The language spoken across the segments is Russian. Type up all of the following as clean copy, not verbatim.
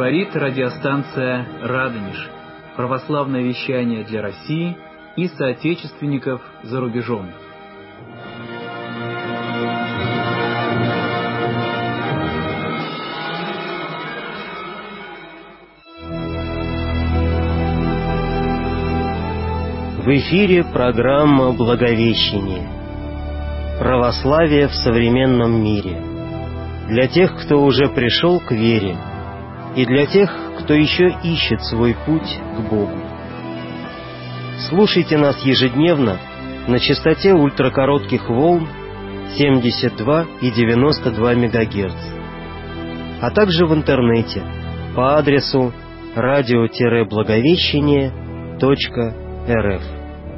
Говорит радиостанция «Радонеж». Православное вещание для России и соотечественников за рубежом. В эфире программа «Благовещение». Православие в современном мире. Для тех, кто уже пришел к вере, и для тех, кто еще ищет свой путь к Богу. Слушайте нас ежедневно на частоте ультракоротких волн 72 и 92 МГц, а также в интернете по адресу radio-благовещение.рф.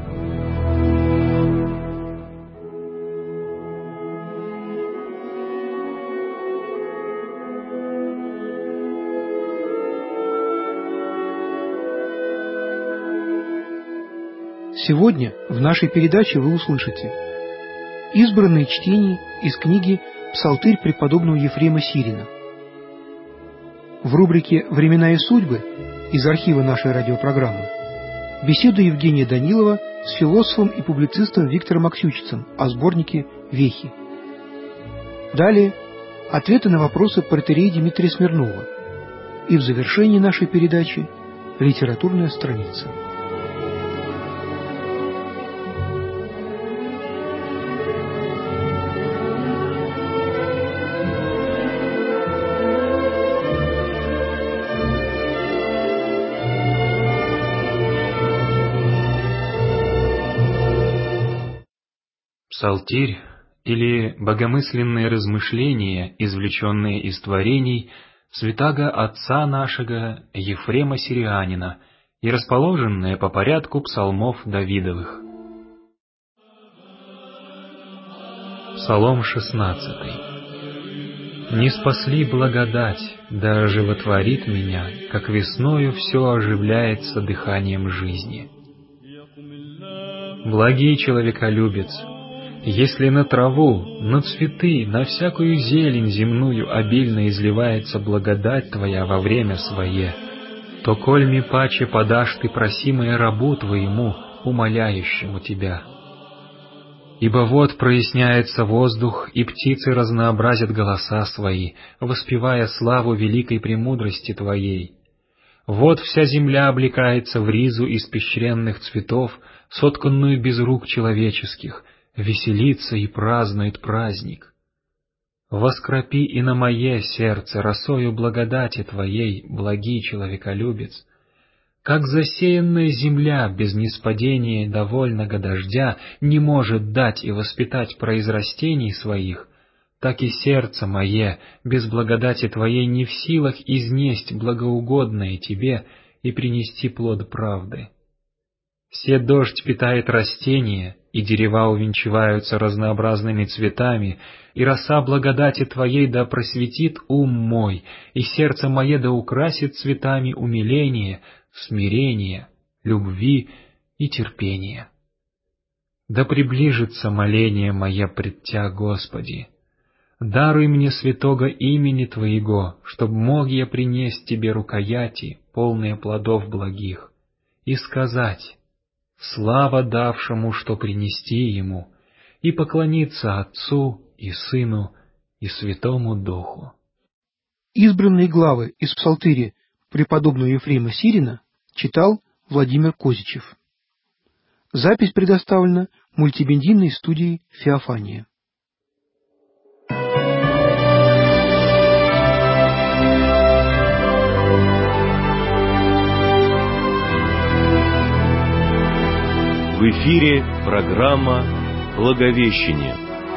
Сегодня в нашей передаче вы услышите избранные чтения из книги «Псалтырь преподобного Ефрема Сирина». В рубрике «Времена и судьбы» из архива нашей радиопрограммы беседу Евгения Данилова с философом и публицистом Виктором Аксючицем о сборнике «Вехи». Далее ответы на вопросы протоиерея Дмитрия Смирнова. И в завершении нашей передачи литературная страница. Псалтирь или богомысленные размышления, извлеченные из творений святаго отца нашего Ефрема Сирианина и расположенные по порядку псалмов Давидовых. Псалом 16. «Не спасли благодать, да оживотворит меня, как весною все оживляется дыханием жизни. Благий человеколюбец, если на траву, на цветы, на всякую зелень земную обильно изливается благодать Твоя во время свое, то коль ми паче подашь Ты просимое рабу Твоему, умоляющему Тебя. Ибо вот проясняется воздух, и птицы разнообразят голоса свои, воспевая славу великой премудрости Твоей. Вот вся земля облекается в ризу из пещеренных цветов, сотканную без рук человеческих, веселится и празднует праздник. Воскропи и на мое сердце росою благодати Твоей, благий человеколюбец. Как засеянная земля без ниспадения довольного дождя не может дать и воспитать произрастений своих, так и сердце мое без благодати Твоей не в силах изнесть благоугодное Тебе и принести плод правды. Се дождь питает растения, и дерева увенчиваются разнообразными цветами, и роса благодати Твоей да просветит ум мой, и сердце мое да украсит цветами умиления, смирения, любви и терпения. Да приближится моление мое пред Тя, Господи. Даруй мне святого имени Твоего, чтоб мог я принесть Тебе рукояти, полные плодов благих, и сказать: слава давшему, что принести Ему, и поклониться Отцу и Сыну и Святому Духу». Избранные главы из Псалтыря преподобного Ефрема Сирина читал Владимир Козичев. Запись предоставлена мультимедийной студией «Феофания». В эфире программа «Благовещение».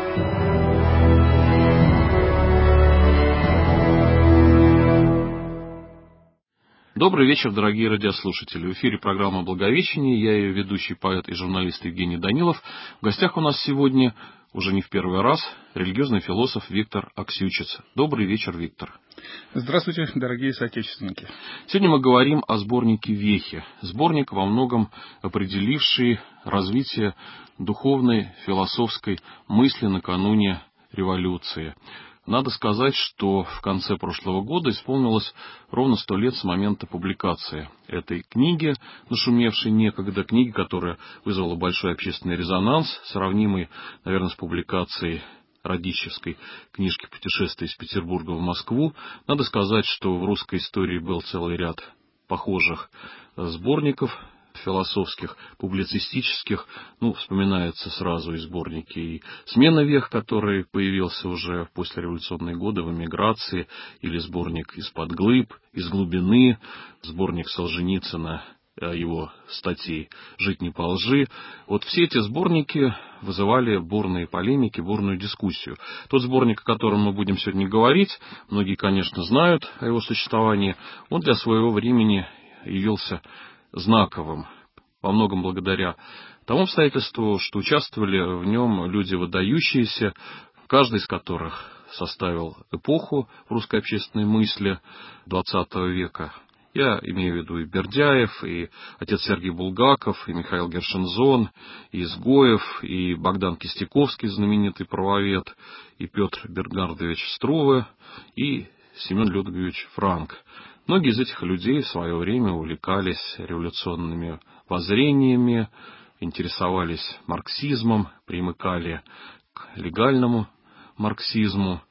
Добрый вечер, дорогие радиослушатели. В эфире программа «Благовещение». Я ее ведущий поэт и журналист Евгений Данилов. В гостях у нас сегодня, уже не в первый раз, религиозный философ Виктор Аксючиц. Добрый вечер, Виктор. Здравствуйте, дорогие соотечественники. Сегодня мы говорим о сборнике «Вехи». Сборник, во многом определивший развитие духовной, философской мысли накануне революции. Надо сказать, что в конце прошлого года исполнилось ровно 100 лет с момента публикации этой книги, нашумевшей некогда, книги, которая вызвала большой общественный резонанс, сравнимый, наверное, с публикацией Радищевской книжки «Путешествие из Петербурга в Москву». Надо сказать, что в русской истории был целый ряд похожих сборников философских, публицистических. Вспоминаются сразу и сборники и «Смена век», который появился уже в послереволюционные годы в эмиграции, или сборник «Из-под глыб», «Из глубины», сборник Солженицына, его статей «Жить не по лжи». Вот все эти сборники вызывали бурные полемики, бурную дискуссию. Тот сборник, о котором мы будем сегодня говорить, многие, конечно, знают о его существовании, он для своего времени явился знаковым, во многом благодаря тому обстоятельству, что участвовали в нем люди выдающиеся, каждый из которых составил эпоху в русской общественной мысли XX века. Я имею в виду и Бердяев, и отец Сергей Булгаков, и Михаил Гершензон, и Изгоев, и Богдан Кистяковский, знаменитый правовед, и Петр Бернардович Струве, и Семен Людвигович Франк. Многие из этих людей в свое время увлекались революционными воззрениями, интересовались марксизмом, примыкали к легальному марксизму,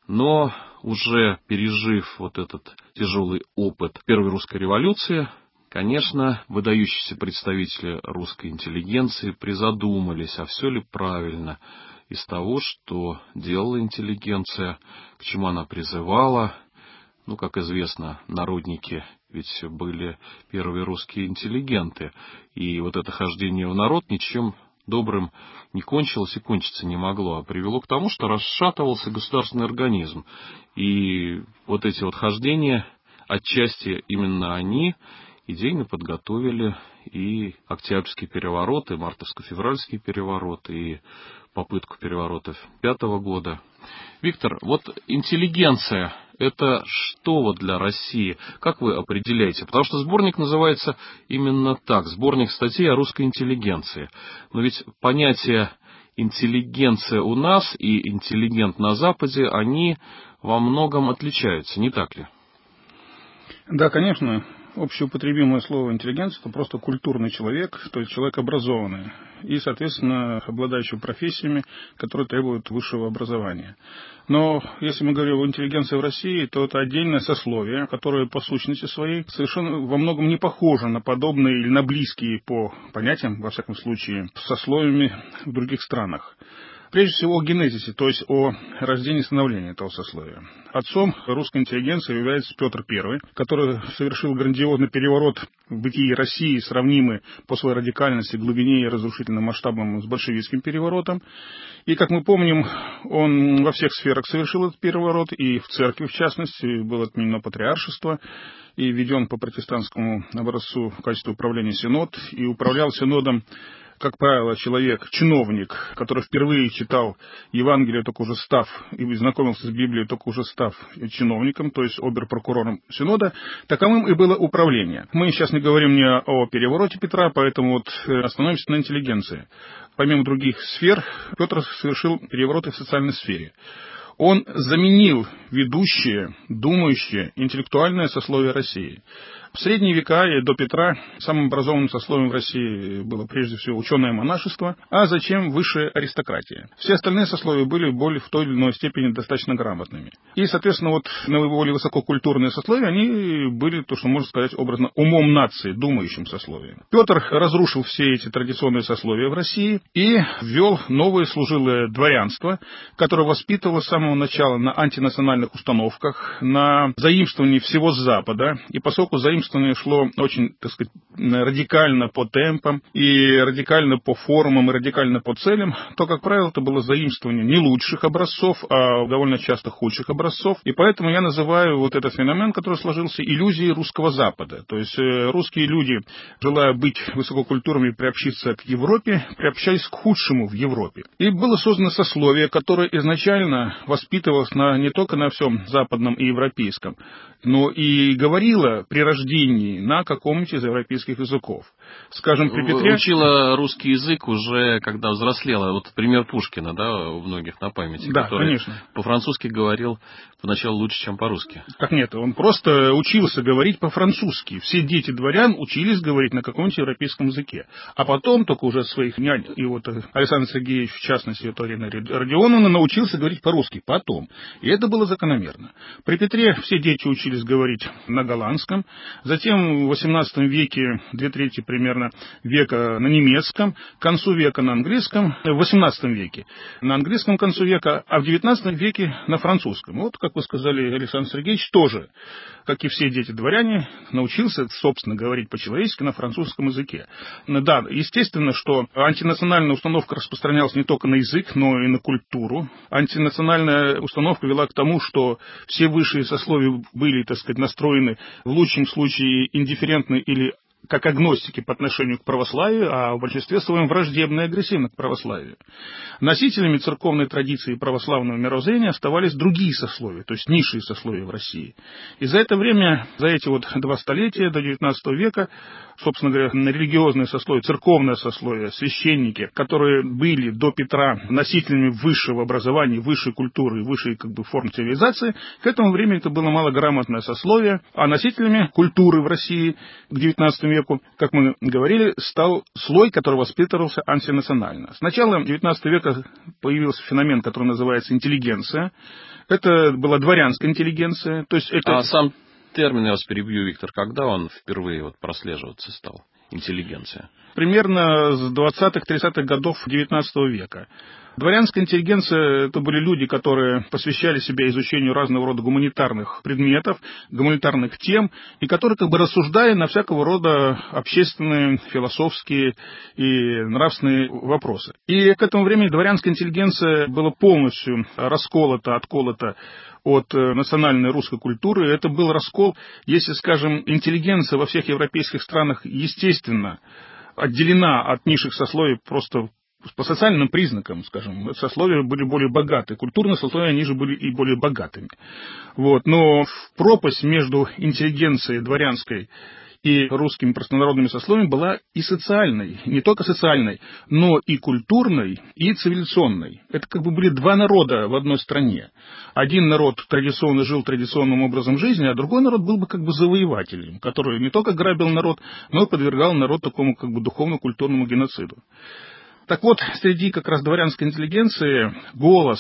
но уже пережив вот этот тяжелый опыт Первой русской революции, конечно, выдающиеся представители русской интеллигенции призадумались, а все ли правильно из того, что делала интеллигенция, к чему она призывала. Как известно, народники ведь были первые русские интеллигенты, и вот это хождение в народ ничем добрым не кончилось и кончиться не могло, а привело к тому, что расшатывался государственный организм. И вот эти вот хождения, отчасти именно они идейно подготовили и Октябрьский переворот, и Мартовско-февральский переворот, и попытку переворота 1905 года. Виктор, вот интеллигенция — это что вот для России? Как вы определяете? Потому что сборник называется именно так, сборник статей о русской интеллигенции. Но ведь понятие интеллигенция у нас и интеллигент на Западе, они во многом отличаются, не так ли? Да, конечно. Общеупотребимое слово интеллигенция — это просто культурный человек, то есть человек образованный и, соответственно, обладающий профессиями, которые требуют высшего образования. Но если мы говорим о интеллигенции в России, то это отдельное сословие, которое по сущности своей совершенно во многом не похоже на подобные или на близкие по понятиям, во всяком случае, сословиями в других странах. Прежде всего о генезисе, то есть о рождении и становлении этого сословия. Отцом русской интеллигенции является Петр I, который совершил грандиозный переворот в бытии России, сравнимый по своей радикальности, глубине и разрушительным масштабам с большевистским переворотом. И, как мы помним, он во всех сферах совершил этот переворот, и в церкви, в частности, было отменено патриаршество, и введен по протестантскому образцу в качестве управления синод, и управлял синодом, как правило, человек, чиновник, который впервые читал Евангелие, только уже став, и знакомился с Библией, только уже став чиновником, то есть обер-прокурором синода, таковым и было управление. Мы сейчас не говорим не о перевороте Петра, поэтому остановимся на интеллигенции. Помимо других сфер, Петр совершил перевороты в социальной сфере. Он заменил ведущее, думающее, интеллектуальное сословие России. В средние века и до Петра самым образованным сословием в России было прежде всего ученое монашество, а затем высшая аристократия. Все остальные сословия были в той или иной степени достаточно грамотными. И, соответственно, наиболее высококультурные сословия, они были, то, что можно сказать образно, умом нации, думающим сословием. Петр разрушил все эти традиционные сословия в России и ввел новое служилое дворянство, которое воспитывало с самого начала на антинациональных установках, на заимствовании всего с Запада, и поскольку заимствование шло очень, так сказать, радикально по темпам, и радикально по формам, и радикально по целям, то, как правило, это было заимствование не лучших образцов, а довольно часто худших образцов. И поэтому я называю вот этот феномен, который сложился, иллюзией русского Запада. То есть русские люди, желая быть высококультурными и приобщиться к Европе, приобщались к худшему в Европе. И было создано сословие, которое изначально воспитывалось не только на всем западном и европейском, но и говорило при рождении вхождении на каком-нибудь из европейских языков. Скажем, при Петре... Учила русский язык уже, когда взрослела. Вот пример Пушкина, да, у многих на памяти. Да, который конечно. По-французски говорил поначалу лучше, чем по-русски. Как нет, он просто учился говорить по-французски. Все дети дворян учились говорить на каком-нибудь европейском языке. А потом только уже своих нянь, и вот Александр Сергеевич, в частности, Арина Родионовна, научился говорить по-русски потом. И это было закономерно. При Петре все дети учились говорить на голландском. Затем в XVIII веке, 2/3 примерно века на немецком, к концу века на английском, в XVIII веке на английском к концу века, а в XIX веке на французском. Вот, как вы сказали, Александр Сергеевич тоже, как и все дети-дворяне, научился, собственно, говорить по-человечески на французском языке. Да, естественно, что антинациональная установка распространялась не только на язык, но и на культуру. Антинациональная установка вела к тому, что все высшие сословия были, так сказать, настроены в лучшем случае индифферентны или как агностики по отношению к православию, а в большинстве своем враждебно и агрессивно к православию. Носителями церковной традиции и православного мировоззрения оставались другие сословия, то есть низшие сословия в России. И за это время, за эти вот 2 столетия до XIX века, собственно говоря, религиозное сословие, церковное сословие, священники, которые были до Петра носителями высшего образования, высшей культуры, высшей форм цивилизации, к этому времени это было малограмотное сословие, а носителями культуры в России к XIX веку, как мы говорили, стал слой, который воспитывался антинационально. С начала XIX века появился феномен, который называется интеллигенция. Это была дворянская интеллигенция. То есть это... А сам термин, я вас перебью, Виктор, когда он впервые прослеживаться стал? Интеллигенция. Примерно с 20-30-х годов XIX века. Дворянская интеллигенция – это были люди, которые посвящали себя изучению разного рода гуманитарных предметов, гуманитарных тем, и которые рассуждали на всякого рода общественные, философские и нравственные вопросы. И к этому времени дворянская интеллигенция была полностью расколота, отколота от национальной русской культуры. Это был раскол, если, скажем, интеллигенция во всех европейских странах, естественно, отделена от низших сословий просто по социальным признакам, скажем, сословия были более богаты, культурные сословия, они же были и более богатыми. Вот. Но пропасть между интеллигенцией дворянской и русскими простонародными сословиями была и социальной, не только социальной, но и культурной, и цивилизационной. Это были 2 народа в одной стране. Один народ традиционно жил традиционным образом жизни, а другой народ был бы завоевателем, который не только грабил народ, но и подвергал народ такому духовно-культурному геноциду. Так вот, среди как раз дворянской интеллигенции голос,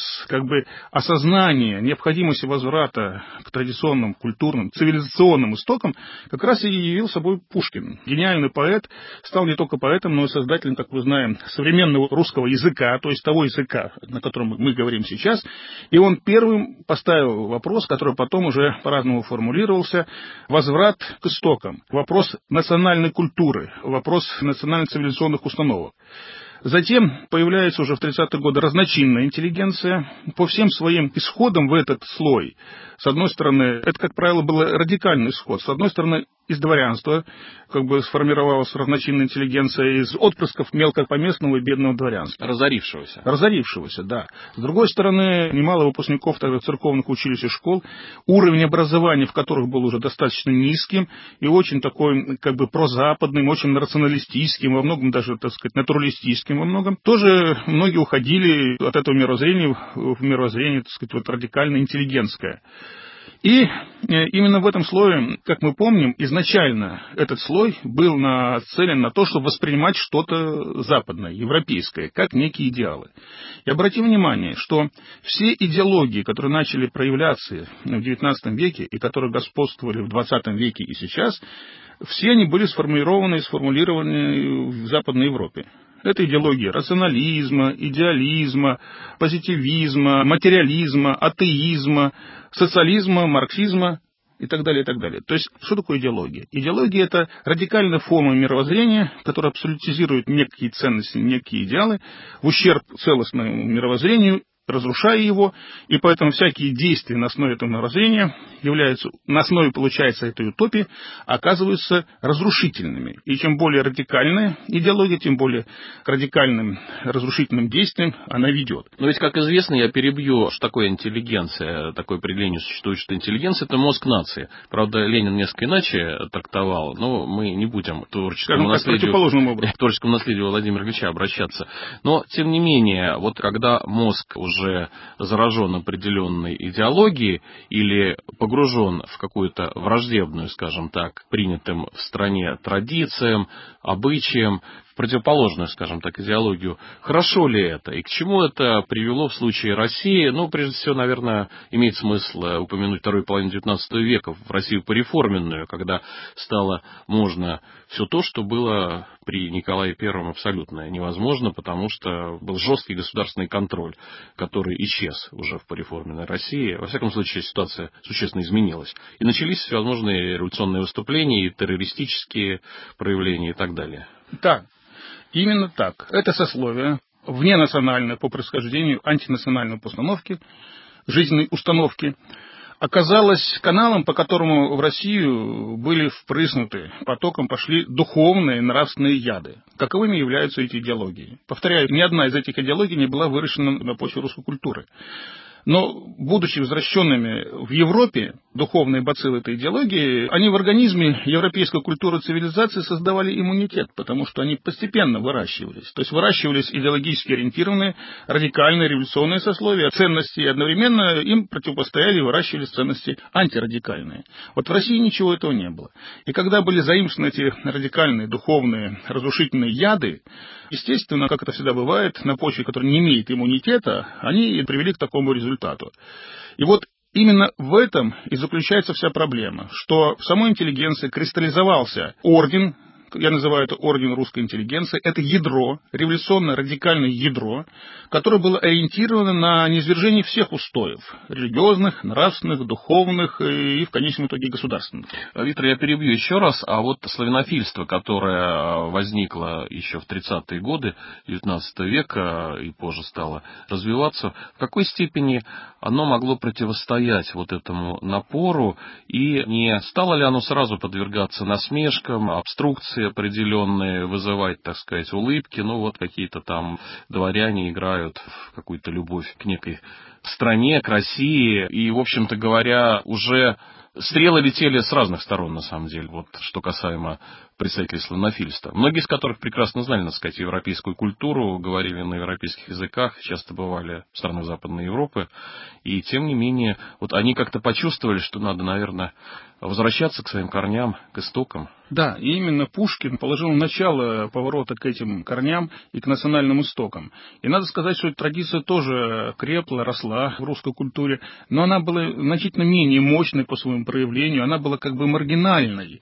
осознание необходимости возврата к традиционным, культурным, цивилизационным истокам как раз и явил собой Пушкин. Гениальный поэт, стал не только поэтом, но и создателем, как мы знаем, современного русского языка, то есть того языка, на котором мы говорим сейчас. И он первым поставил вопрос, который потом уже по-разному формулировался, возврат к истокам, вопрос национальной культуры, вопрос национально-цивилизационных установок. Затем появляется уже в 30-е годы разночинная интеллигенция. По всем своим исходам в этот слой, с одной стороны, это, как правило, был радикальный исход. С одной стороны, из дворянства сформировалась разночинная интеллигенция из отпрысков мелкопоместного и бедного дворянства. Разорившегося, да. С другой стороны, немало выпускников церковных училищ и школ, уровень образования в которых был уже достаточно низким и очень такой, прозападным, очень рационалистическим, во многом даже, натуралистическим во многом. Тоже многие уходили от этого мировоззрения в мировоззрение, радикально интеллигентское. И именно в этом слое, как мы помним, изначально этот слой был нацелен на то, чтобы воспринимать что-то западное, европейское, как некие идеалы. И обратим внимание, что все идеологии, которые начали проявляться в XIX веке и которые господствовали в XX веке и сейчас, все они были сформулированы и сформулированы в Западной Европе. Это идеология рационализма, идеализма, позитивизма, материализма, атеизма, социализма, марксизма и так далее, и так далее. То есть, что такое идеология? Идеология – это радикальная форма мировоззрения, которая абсолютизирует некие ценности, некие идеалы в ущерб целостному мировоззрению разрушая его, и поэтому всякие действия на основе этого мировоззрения являются, на основе, получается, этой утопии, оказываются разрушительными. И чем более радикальная идеология, тем более радикальным разрушительным действием она ведет. Но ведь, как известно, я перебью, что такое интеллигенция, такое определение существует, что интеллигенция – это мозг нации. Правда, Ленин несколько иначе трактовал, но мы не будем к творческому наследию Владимира Ильича обращаться. Но, тем не менее, вот когда мозг уже заражен определенной идеологией или погружен в какую-то враждебную, скажем так, принятым в стране традициям, обычаям, противоположную, скажем так, идеологию. Хорошо ли это? И к чему это привело в случае России? Ну, прежде всего, наверное, имеет смысл упомянуть вторую половину XIX века, в Россию пореформенную, когда стало можно все то, что было при Николае I абсолютно невозможно, потому что был жесткий государственный контроль, который исчез уже в пореформенной России. Во всяком случае, ситуация существенно изменилась. И начались всевозможные революционные выступления, и террористические проявления и так далее. Да. Именно так. Это сословие, вненациональное по происхождению, антинациональной постановки, жизненной установки, оказалось каналом, по которому в Россию были впрыснуты, потоком пошли духовные нравственные яды. Каковыми являются эти идеологии? Повторяю, ни одна из этих идеологий не была выращена на почве русской культуры. Но, будучи возвращенными в Европе, духовные бациллы этой идеологии, они в организме европейской культуры и цивилизации создавали иммунитет, потому что они постепенно выращивались. То есть выращивались идеологически ориентированные, радикальные, революционные сословия, ценности, и одновременно им противопостояли и выращивались ценности антирадикальные. Вот в России ничего этого не было. И когда были заимствованы эти радикальные, духовные, разрушительные яды, естественно, как это всегда бывает, на почве, которая не имеет иммунитета, они привели к такому результату. И вот именно в этом и заключается вся проблема, что в самой интеллигенции кристаллизовался орден, я называю это орден русской интеллигенции, это ядро, революционно-радикальное ядро, которое было ориентировано на низвержение всех устоев, религиозных, нравственных, духовных и, в конечном итоге, государственных. Виктор, я перебью еще раз, а вот славянофильство, которое возникло еще в 30-е годы XIX века и позже стало развиваться, в какой степени оно могло противостоять вот этому напору, и не стало ли оно сразу подвергаться насмешкам, обструкции определенные, вызывать, так сказать, улыбки, ну вот какие-то там дворяне играют в какую-то любовь к некой стране, к России, и, в общем-то говоря, уже стрелы летели с разных сторон, на самом деле, вот что касаемо представителей славянофильства. Многие из которых прекрасно знали, так сказать, европейскую культуру, говорили на европейских языках, часто бывали в странах Западной Европы, и тем не менее, вот они как-то почувствовали, что надо, наверное, возвращаться к своим корням, к истокам. Да, и именно Пушкин положил начало поворота к этим корням и к национальным истокам. И надо сказать, что эта традиция тоже крепла, росла в русской культуре, но она была значительно менее мощной по своему проявлению, она была как бы маргинальной,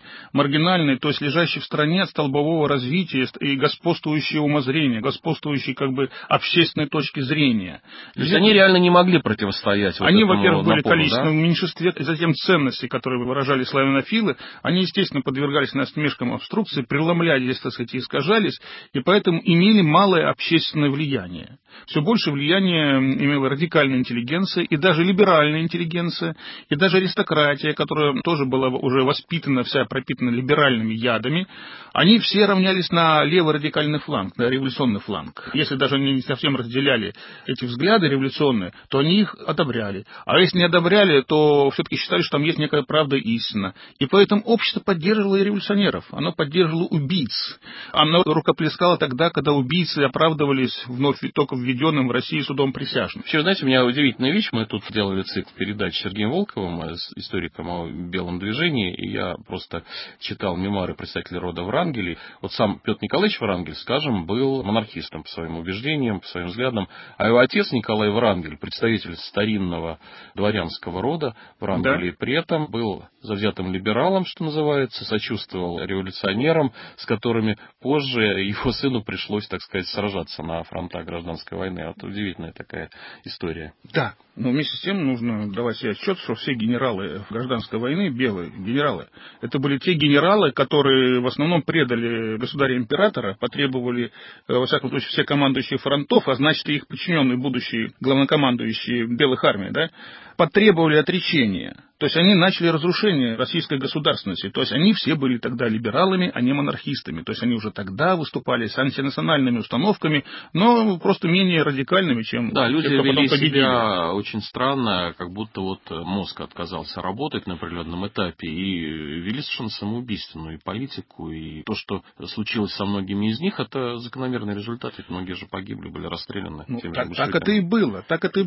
то есть лежащей в стороне от столбового развития и господствующего умозрения, господствующей как бы общественной точки зрения. То есть они реально не могли противостоять вот они, этому во-первых, были напору, количественном да? меньшинстве, и затем ценности, которые выражали славянофилы, они, естественно, подвергались насмешкам, обструкции, преломлялись, так сказать, и искажались, и поэтому имели малое общественное влияние. Все больше влияния имела радикальная интеллигенция, и даже либеральная интеллигенция, и даже аристократия, которая тоже была уже воспитана, вся пропитана либеральными ядами, они все равнялись на левый радикальный фланг, на революционный фланг. Если даже они не совсем разделяли эти взгляды революционные, то они их одобряли. А если не одобряли, то все-таки считали, что там есть некая правда и истина. И поэтому общество поддерживало и революционеров, оно поддерживало убийц. Оно рукоплескало тогда, когда убийцы оправдывались вновь только введенным в России судом присяжных. Вообще, знаете, у меня удивительная вещь. Мы тут делали цикл передач с Сергеем Волковым, с историком о белом движении, и я просто читал мемуары представителей рода Врангелей. Вот сам Петр Николаевич Врангель, скажем, был монархистом по своим убеждениям, по своим взглядам, а его отец Николай Врангель, представитель старинного дворянского рода Врангелей, да, при этом был завзятым либералом, что называется, сочувствовал революционерам, с которыми позже его сыну пришлось, так сказать, сражаться на фронтах гражданской войны. Вот удивительная такая история. Да. Но вместе с тем нужно давать себе отчет, что все генералы гражданской войны, белые генералы, это были те генералы, которые в основном предали государя-императора, потребовали, во всяком случае, все командующие фронтов, а значит, и их подчиненные, будущие главнокомандующие белых армий, да, потребовали отречения. То есть они начали разрушение российской государственности. То есть они все были тогда либералами, а не монархистами. То есть они уже тогда выступали с антинациональными установками, но просто менее радикальными, чем да, люди те, кто вели потом победили. себя очень странно, как будто вот мозг отказался работать на определенном этапе и вели совершенно самоубийственную и политику. И то, что случилось со многими из них, это закономерный результат. Ведь многие же погибли, были расстреляны. Так это и было.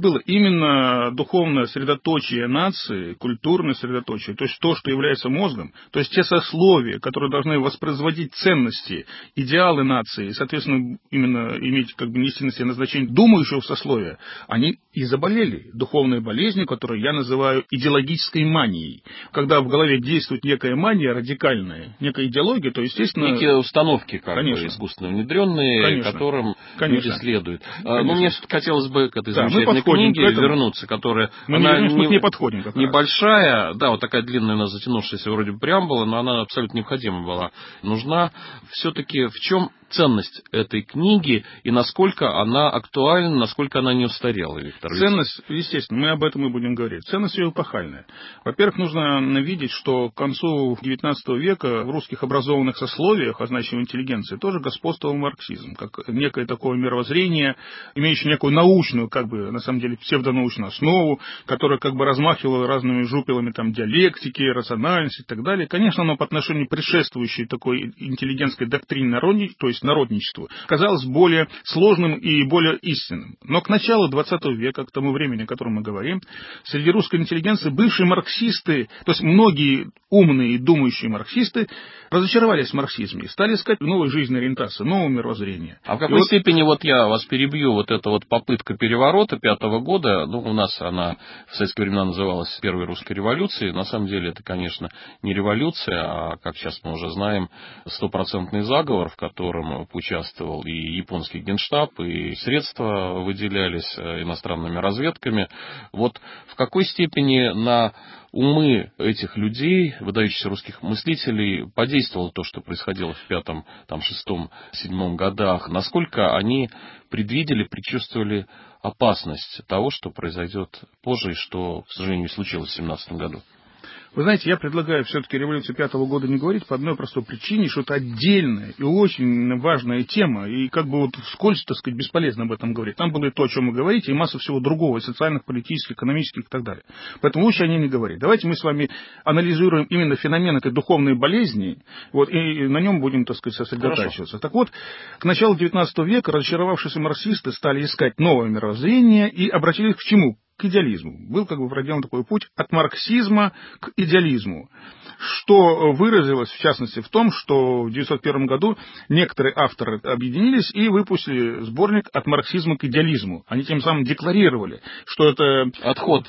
Именно духовное средоточие нации, культурное средоточие, то есть то, что является мозгом, то есть те сословия, которые должны воспроизводить ценности, идеалы нации, и, соответственно, именно иметь как бы истинное назначение думающего сословия, они и заболели духовной болезнью, которую я называю идеологической манией. Когда в голове действует некая мания радикальная, некая идеология, то, естественно... Некие установки, как конечно, бы, искусственно внедренные, конечно, которым конечно, люди следуют. Конечно. Но мне все-таки хотелось бы к этой замечательной книге вернуться, которая... Мы не подходим как раз. Небольшая, да, вот такая длинная, у нас затянувшаяся вроде преамбула, но она абсолютно необходима была. Нужна все-таки в чем ценность этой книги и насколько она актуальна, насколько она не устарела, Виктор? Ценность, естественно, мы об этом и будем говорить. Ценность ее эпохальная. Во-первых, нужно видеть, что к концу XIX века в русских образованных сословиях, а значит в интеллигенции, тоже господствовал марксизм, как некое такое мировоззрение, имеющее некую научную, как бы, на самом деле, псевдонаучную основу, которая как бы размахивала разными жупелами там диалектики, рациональности и так далее. Конечно, оно по отношению к предшествующей такой интеллигентской доктрине то есть народничеству, казалось более сложным и более истинным. Но к началу XX века, к тому времени, о котором мы говорим, среди русской интеллигенции бывшие марксисты, то есть многие умные и думающие марксисты, разочаровались в марксизме и стали искать новой жизненной ориентации, нового мировоззрения. А в какой степени, вот я вас перебью, вот эта вот попытка переворота 5-го года, ну, у нас она в советские времена называлась Первой русской революцией, на самом деле это, конечно, не революция, а, как сейчас мы уже знаем, стопроцентный заговор, в котором участвовал и японский генштаб, и средства выделялись иностранными разведками. Вот в какой степени на умы этих людей, выдающихся русских мыслителей, подействовало то, что происходило в 5-м, 6-м, 7-м годах? Насколько они предвидели, предчувствовали опасность того, что произойдет позже и что, к сожалению, случилось в 17-м году? Вы знаете, я предлагаю все-таки революцию 5-го года не говорить по одной простой причине, что это отдельная и очень важная тема, и как бы вот вскользь, так сказать, бесполезно об этом говорить. Там было и то, о чем вы говорите, и масса всего другого, и социальных, политических, экономических и так далее. Поэтому лучше о ней не говорить. Давайте мы с вами анализируем именно феномен этой духовной болезни, вот, и на нем будем, так сказать, сосредотачиваться. Хорошо. Так вот, к началу 19 века разочаровавшиеся марксисты стали искать новое мировоззрение и обратились к чему? К идеализму. Был как бы проделан такой путь от марксизма к идеализму, что выразилось, в частности, в том, что в 1901 году некоторые авторы объединились и выпустили сборник «От марксизма к идеализму». Они тем самым декларировали, что это отход.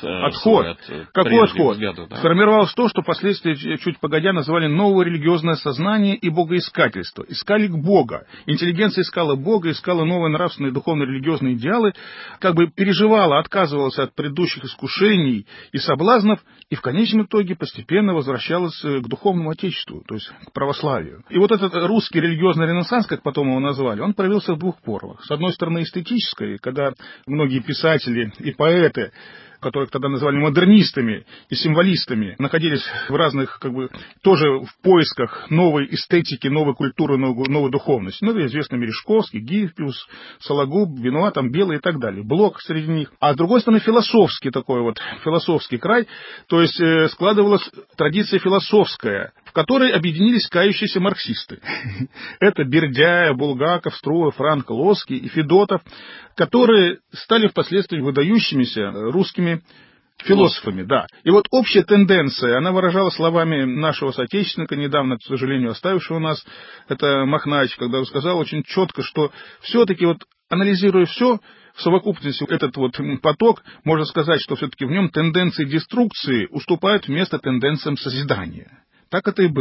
Какой отход? Взгляду, да? Сформировалось то, что впоследствии, чуть погодя, назвали новое религиозное сознание и богоискательство. Искали к Бога. Интеллигенция искала Бога, искала новые нравственные, духовные, религиозные идеалы, как бы переживала, отказывалась от предыдущих искушений и соблазнов, и в конечном итоге постепенно возвращалась к духовному отечеству, то есть к православию. И вот этот русский религиозный ренессанс, как потом его назвали, он проявился в двух порвах. С одной стороны, эстетической, когда многие писатели и поэты, которых тогда называли модернистами и символистами, находились в разных, как бы, тоже в поисках новой эстетики, новой культуры, новой духовности. Ну, известно Мережковский, Гиппиус, Сологуб, Бенуа, там Белый и так далее. Блок среди них. А с другой стороны, философский такой вот, философский край, то есть складывалась традиция философская, в которой объединились кающиеся марксисты. Это Бердяев, Булгаков, Струа, Франк, Лоский и Федотов, которые стали впоследствии выдающимися русскими философами, да. И вот общая тенденция, она выражалась словами нашего соотечественника, недавно, к сожалению, оставившего нас, это Махнач, когда он сказал очень четко, что все-таки вот анализируя все, в совокупности этот вот поток, можно сказать, что все-таки в нем тенденции деструкции уступают место тенденциям созидания. Так это и было.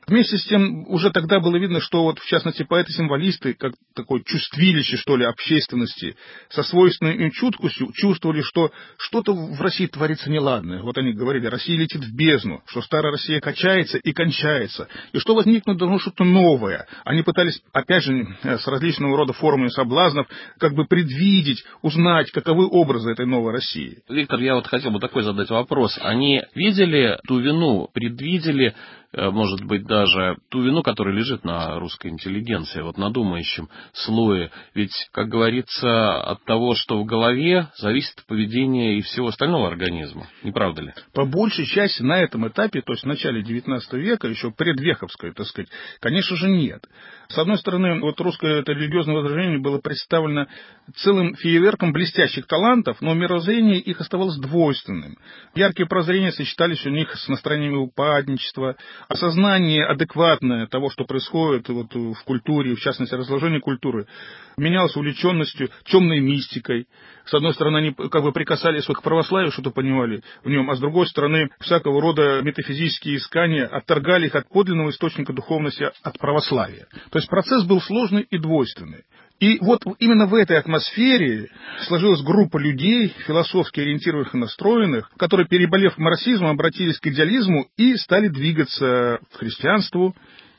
Вместе с тем, уже тогда было видно, что вот, в частности, поэты-символисты, как такое чувствилище, что ли, общественности, со свойственной им чуткостью чувствовали, что что-то в России творится неладное. Вот они говорили, Россия летит в бездну, что старая Россия качается и кончается, и что возникнуть должно что-то новое. Они пытались, опять же, с различного рода формами соблазнов, как бы предвидеть, узнать, каковы образы этой новой России. Виктор, я вот хотел бы такой задать вопрос. Они видели ту вину, предвидели, может быть, даже ту вину, которая лежит на русской интеллигенции, вот на думающем слое. Ведь, как говорится, от того, что в голове, зависит поведение и всего остального организма. Не правда ли? По большей части на этом этапе, то есть в начале XIX века, еще предвеховской, так сказать, конечно же, нет. С одной стороны, вот русское это религиозное возрождение было представлено целым фейерверком блестящих талантов, но мировоззрение их оставалось двойственным. Яркие прозрения сочетались у них с настроениями упадничества, осознание адекватное того, что происходит вот в культуре, в частности, разложение культуры, менялось увлеченностью, темной мистикой. С одной стороны, они как бы прикасались к православию, что-то понимали в нем, а с другой стороны, всякого рода метафизические искания отторгали их от подлинного источника духовности, от православия. То есть процесс был сложный и двойственный. И вот именно в этой атмосфере сложилась группа людей, философски ориентированных и настроенных, которые, переболев марксизмом, обратились к идеализму и стали двигаться к христианству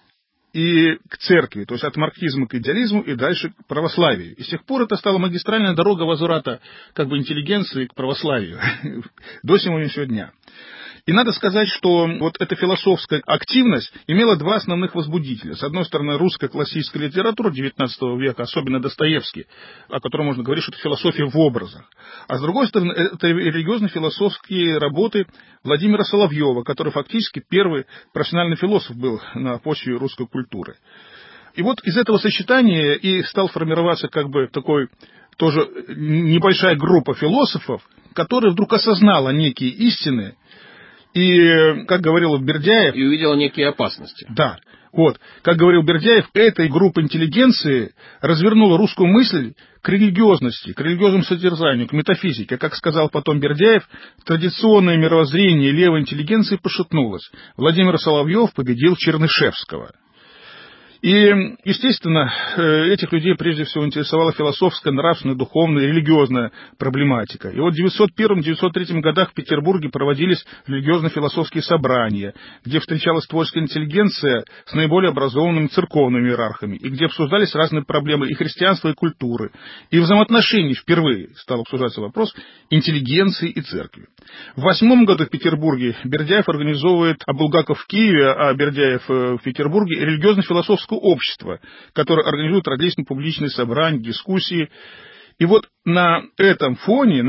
и к церкви, то есть от марксизма к идеализму и дальше к православию. И с тех пор это стала магистральная дорога возврата как бы интеллигенции к православию до сегодняшнего дня. И надо сказать, что вот эта философская активность имела два основных возбудителя. С одной стороны, русская классическая литература XIX века, особенно Достоевский, о котором можно говорить, что это философия в образах. А с другой стороны, это религиозно-философские работы Владимира Соловьева, который фактически первый профессиональный философ был на почве русской культуры. И вот из этого сочетания и стал формироваться как бы такой тоже небольшая группа философов, которая вдруг осознала некие истины, и, как говорил Бердяев... И увидела некие опасности. Да. Вот. Как говорил Бердяев, эта группа интеллигенции развернула русскую мысль к религиозности, к религиозному содержанию, к метафизике. Как сказал потом Бердяев, традиционное мировоззрение левой интеллигенции пошатнулось. Владимир Соловьев победил Чернышевского. И, естественно, этих людей прежде всего интересовала философская, нравственная, духовная, религиозная проблематика. И вот в 1901-1903 годах в Петербурге проводились религиозно-философские собрания, где встречалась творческая интеллигенция с наиболее образованными церковными иерархами, и где обсуждались разные проблемы и христианства, и культуры. И взаимоотношений впервые стал обсуждаться вопрос интеллигенции и церкви. В 1908 году в Петербурге Бердяев организовывает, а Булгаков в Киеве, а Бердяев в Петербурге, религиозно-философское общество, которое организует различные публичные собрания, дискуссии. И вот на этом фоне,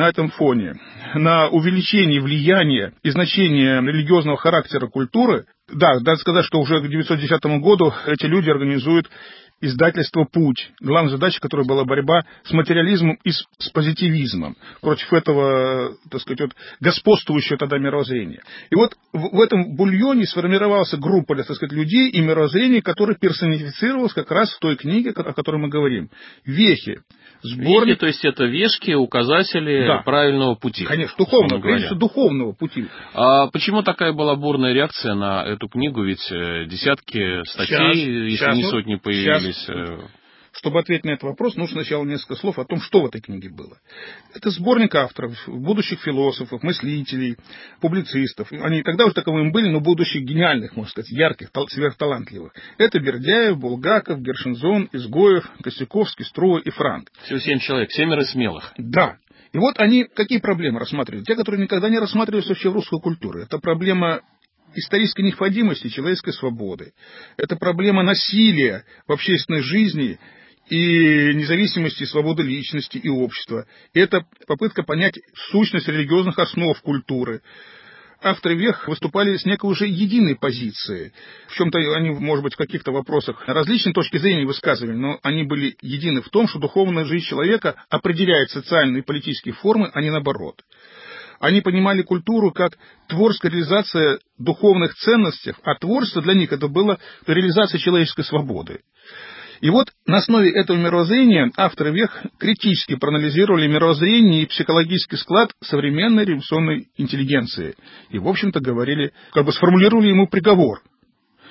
на увеличении влияния и значения религиозного характера культуры, да, надо сказать, что уже к 1910 году эти люди организуют издательство «Путь», главная задача которой была борьба с материализмом и с позитивизмом, против этого, так сказать, вот, господствующего тогда мировоззрения. И вот в этом бульоне сформировалась группа, так сказать, людей и мировоззрений, которое персонифицировалось как раз в той книге, о которой мы говорим. «Вехи». Вехи, то есть это вешки, указатели, да, правильного пути. Конечно, духовного пути. А почему такая была бурная реакция на эту книгу? Ведь десятки статей, если не сотни, появились. Чтобы ответить на этот вопрос, нужно сначала несколько слов о том, что в этой книге было. Это сборник авторов, будущих философов, мыслителей, публицистов. Они тогда уже таковыми были, но будущих гениальных, можно сказать, ярких, сверхталантливых. Это Бердяев, Булгаков, Гершензон, Изгоев, Костяковский, Струва и Франк. Всего 7 человек, 7 смелых. Да. И вот они какие проблемы рассматривают? Те, которые никогда не рассматривались вообще в русской культуре. Это проблема исторической необходимости человеческой свободы. Это проблема насилия в общественной жизни и независимости, свободы личности и общества. Это попытка понять сущность религиозных основ культуры. Авторы вех выступали с некой уже единой позицией. В чем-то они, может быть, в каких-то вопросах различные точки зрения высказывали, но они были едины в том, что духовная жизнь человека определяет социальные и политические формы, а не наоборот. Они понимали культуру как творческая реализация духовных ценностей, а творчество для них это было реализация человеческой свободы. И вот на основе этого мировоззрения авторы вех критически проанализировали мировоззрение и психологический склад современной революционной интеллигенции. И, в общем-то, говорили, как бы сформулировали ему приговор.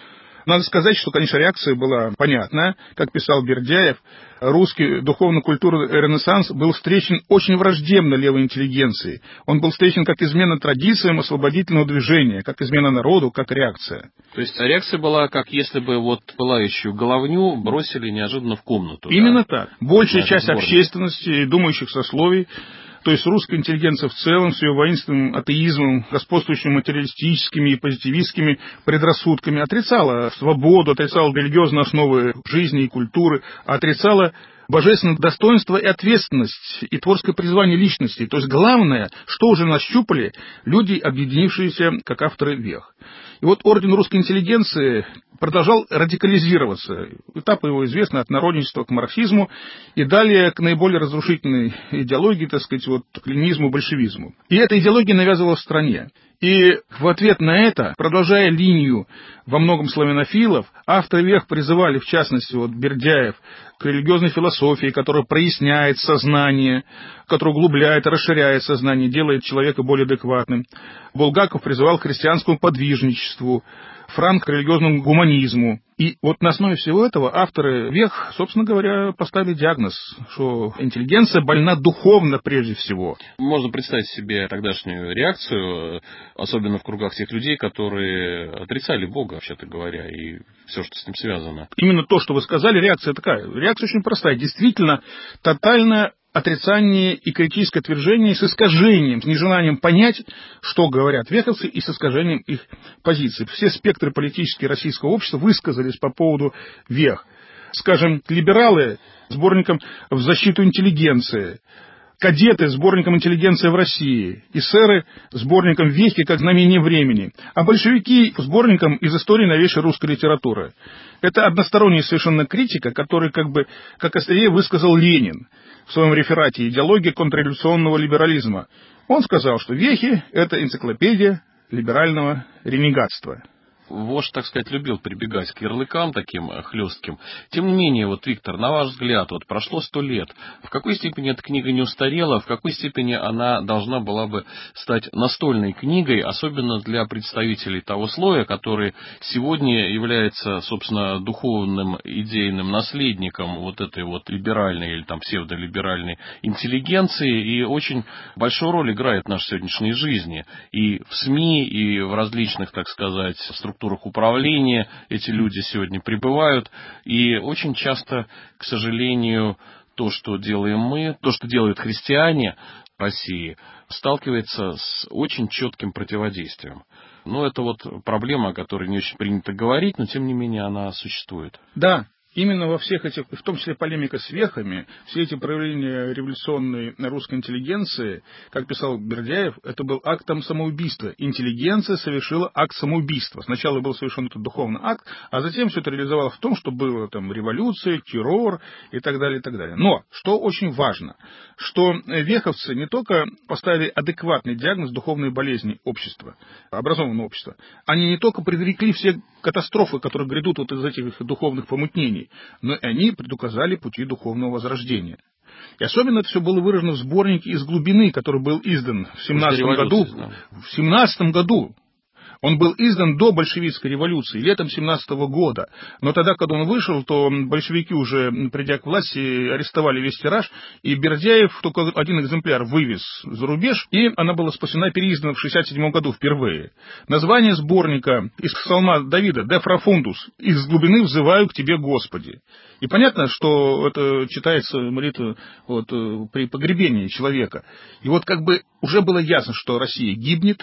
Надо сказать, что, конечно, реакция была понятная. Как писал Бердяев, русский духовно-культурный ренессанс был встречен очень враждебно левой интеллигенцией. Он был встречен как измена традициям освободительного движения, как измена народу, как реакция. То есть реакция была, как если бы вот пылающую головню бросили неожиданно в комнату. Именно да? так. Большая часть общественности и думающих сословий, то есть русская интеллигенция в целом, с ее воинственным атеизмом, господствующими материалистическими и позитивистскими предрассудками, отрицала свободу, отрицала религиозные основы жизни и культуры, отрицала божественное достоинство и ответственность, и творческое призвание личности. То есть главное, что уже нащупали люди, объединившиеся как авторы вех. И вот орден русской интеллигенции продолжал радикализироваться. Этапы его известны от народничества к марксизму и далее к наиболее разрушительной идеологии, так сказать, вот, к ленинизму, большевизму. И эта идеология навязывалась в стране. И в ответ на это, продолжая линию во многом славянофилов, авторы вех призывали, в частности, вот Бердяев, к религиозной философии, которая проясняет сознание, которая углубляет, расширяет сознание, делает человека более адекватным. Булгаков призывал к христианскому подвижничеству, Франк к религиозному гуманизму. И вот на основе всего этого авторы вех, собственно говоря, поставили диагноз, что интеллигенция больна духовно прежде всего. Можно представить себе тогдашнюю реакцию, особенно в кругах тех людей, которые отрицали Бога, вообще-то говоря, и все, что с ним связано. Именно то, что вы сказали, реакция такая. Реакция очень простая. Действительно, тотальное отрицание и критическое отвержение с искажением, с нежеланием понять, что говорят веховцы, и с искажением их позиций. Все спектры политические российского общества высказались по поводу вех. Скажем, либералы сборником «В защиту интеллигенции», кадеты сборником «Интеллигенция в России», эсеры сборником «Вехи как знамение времени», а большевики сборником «Из истории новейшей русской литературы». Это односторонняя совершенно критика, которую как острее высказал Ленин в своем реферате «Идеология контрреволюционного либерализма». Он сказал, что вехи – это энциклопедия либерального ренегатства. Вождь, так сказать, любил прибегать к ярлыкам таким хлестким. Тем не менее, вот, Виктор, на ваш взгляд, вот прошло 100 лет. В какой степени эта книга не устарела, в какой степени она должна была бы стать настольной книгой, особенно для представителей того слоя, который сегодня является, собственно, духовным идейным наследником вот этой вот либеральной или там псевдолиберальной интеллигенции и очень большую роль играет в нашей сегодняшней жизни. И в СМИ, и в различных, так сказать, структурах управления эти люди сегодня пребывают, и очень часто, к сожалению, то, что делаем мы, то, что делают христиане России, сталкивается с очень четким противодействием. Ну, это вот проблема, о которой не очень принято говорить, но тем не менее она существует. Да. Именно во всех этих, в том числе полемика с вехами, все эти проявления революционной русской интеллигенции, как писал Бердяев, это был актом самоубийства. Интеллигенция совершила акт самоубийства. Сначала был совершен этот духовный акт, а затем все это реализовалось в том, что была там революция, террор и так далее, и так далее. Но, что очень важно, что веховцы не только поставили адекватный диагноз духовной болезни общества, образованного общества, они не только предрекли все катастрофы, которые грядут вот из этих духовных помутнений, но и они предуказали пути духовного возрождения. И особенно это все было выражено в сборнике «Из глубины», который был издан в 17 году. В 17 году. Он был издан до большевистской революции, летом 17 года. Но тогда, когда он вышел, то большевики уже, придя к власти, арестовали весь тираж, и Бердяев только один экземпляр вывез за рубеж, и она была спасена, переиздана в 67 году впервые. Название сборника из псалма Давида «De profuндus» «Из глубины взываю к тебе, Господи». И понятно, что это читается молитва вот, при погребении человека. И вот как бы уже было ясно, что Россия гибнет.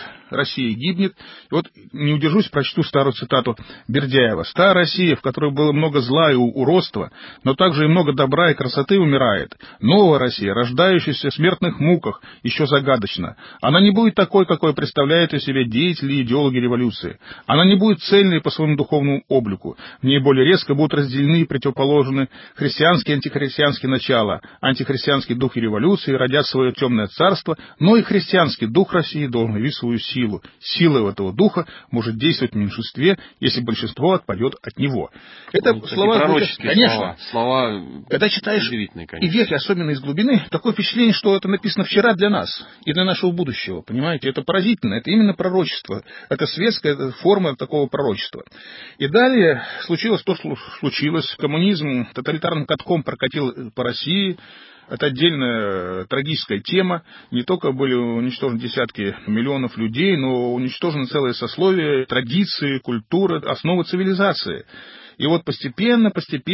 И вот не удержусь, прочту старую цитату Бердяева. «Старая Россия, в которой было много зла и уродства, но также и много добра и красоты, умирает. Новая Россия, рождающаяся в смертных муках, еще загадочна. Она не будет такой, какой представляют из себя деятели и идеологи революции. Она не будет цельной по своему духовному облику. В ней более резко будут разделены и противоположны христианские и антихристианские начала. Антихристианский дух и революции родят свое темное царство, но и христианский дух России должен явить свою силу. Сила этого духа плохо может действовать в меньшинстве, если большинство отпадет от него. Это слова пророческие, конечно. Слова когда читаешь удивительные, и конечно. вехи, особенно из глубины, такое впечатление, что это написано вчера для нас и для нашего будущего, понимаете? Это поразительно, это именно пророчество, это светская форма такого пророчества. И далее случилось то, что случилось. Коммунизм тоталитарным катком прокатил по России. Это отдельная трагическая тема. Не только были уничтожены десятки миллионов людей, но уничтожены целые сословия, традиции, культура, основы цивилизации. И вот постепенно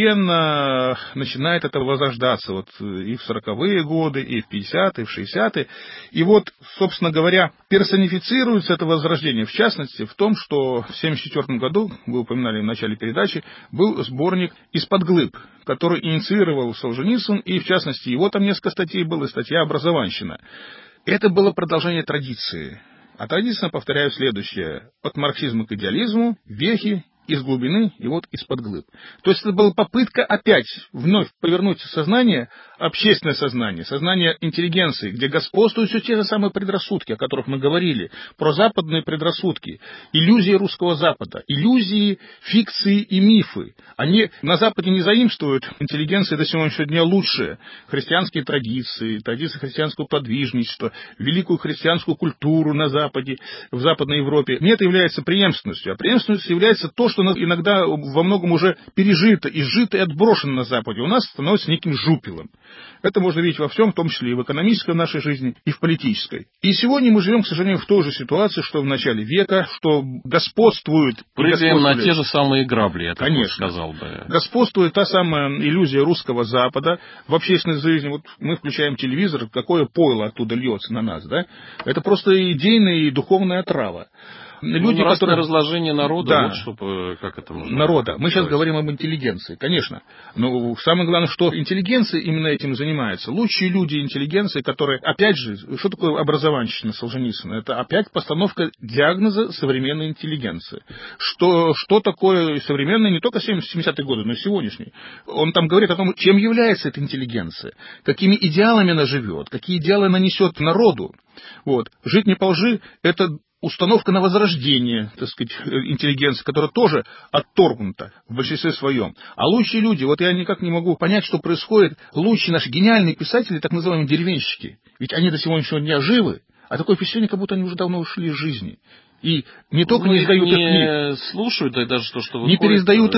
начинает это возрождаться. Вот и в 40-е годы, и в 50-е, и в 60-е. И вот, собственно говоря, персонифицируется это возрождение. В частности, в том, что в 1974 году, вы упоминали в начале передачи, был сборник «Из-под глыб», который инициировал Солженицын, и в частности, его там несколько статей было, и статья «Образованщина». Это было продолжение традиции. А традиция, повторяю, следующее. От марксизма к идеализму, вехи, из глубины и вот из-под глыб. То есть это была попытка опять вновь повернуть сознание, общественное сознание, сознание интеллигенции, где господствуют все те же самые предрассудки, о которых мы говорили, про западные предрассудки, иллюзии русского Запада, иллюзии, фикции и мифы. Они на Западе не заимствуют интеллигенции до сегодняшнего дня лучшие христианские традиции, традиции христианского подвижничества, великую христианскую культуру на Западе, в Западной Европе. Не это является преемственностью, а преемственностью является то, что иногда во многом уже пережито, изжито и отброшено на Западе. У нас становится неким жупелом. Это можно видеть во всем, в том числе и в экономической нашей жизни, и в политической. И сегодня мы живем, к сожалению, в той же ситуации, что в начале века, что господствует... Прыгаем на те же самые грабли, я так сказал бы. Господствует та самая иллюзия русского Запада в общественной жизни. Вот мы включаем телевизор, какое пойло оттуда льется на нас, да? Это просто идейная и духовная отрава. Люди, которые... разложение народа, да, вот чтобы, как это можно... Народа. Мы сейчас говорим об интеллигенции, конечно. Но самое главное, что интеллигенция именно этим занимается. Лучшие люди интеллигенции, которые, опять же, что такое образованщина Солженицына? Это опять постановка диагноза современной интеллигенции. Что такое современное не только 70-е годы, но и сегодняшний. Он там говорит о том, чем является эта интеллигенция, какими идеалами она живет, какие идеалы она несет народу. Вот. Жить не по лжи – это установка на возрождение, так сказать, интеллигенции, которая тоже отторгнута в большинстве своем. А лучшие люди, вот я никак не могу понять, что происходит, лучшие наши гениальные писатели, так называемые деревенщики, ведь они до сегодняшнего дня живы, а такое впечатление, как будто они уже давно ушли из жизни. И не только не издают их книг, слушают, да и даже то, что выходит, не переиздают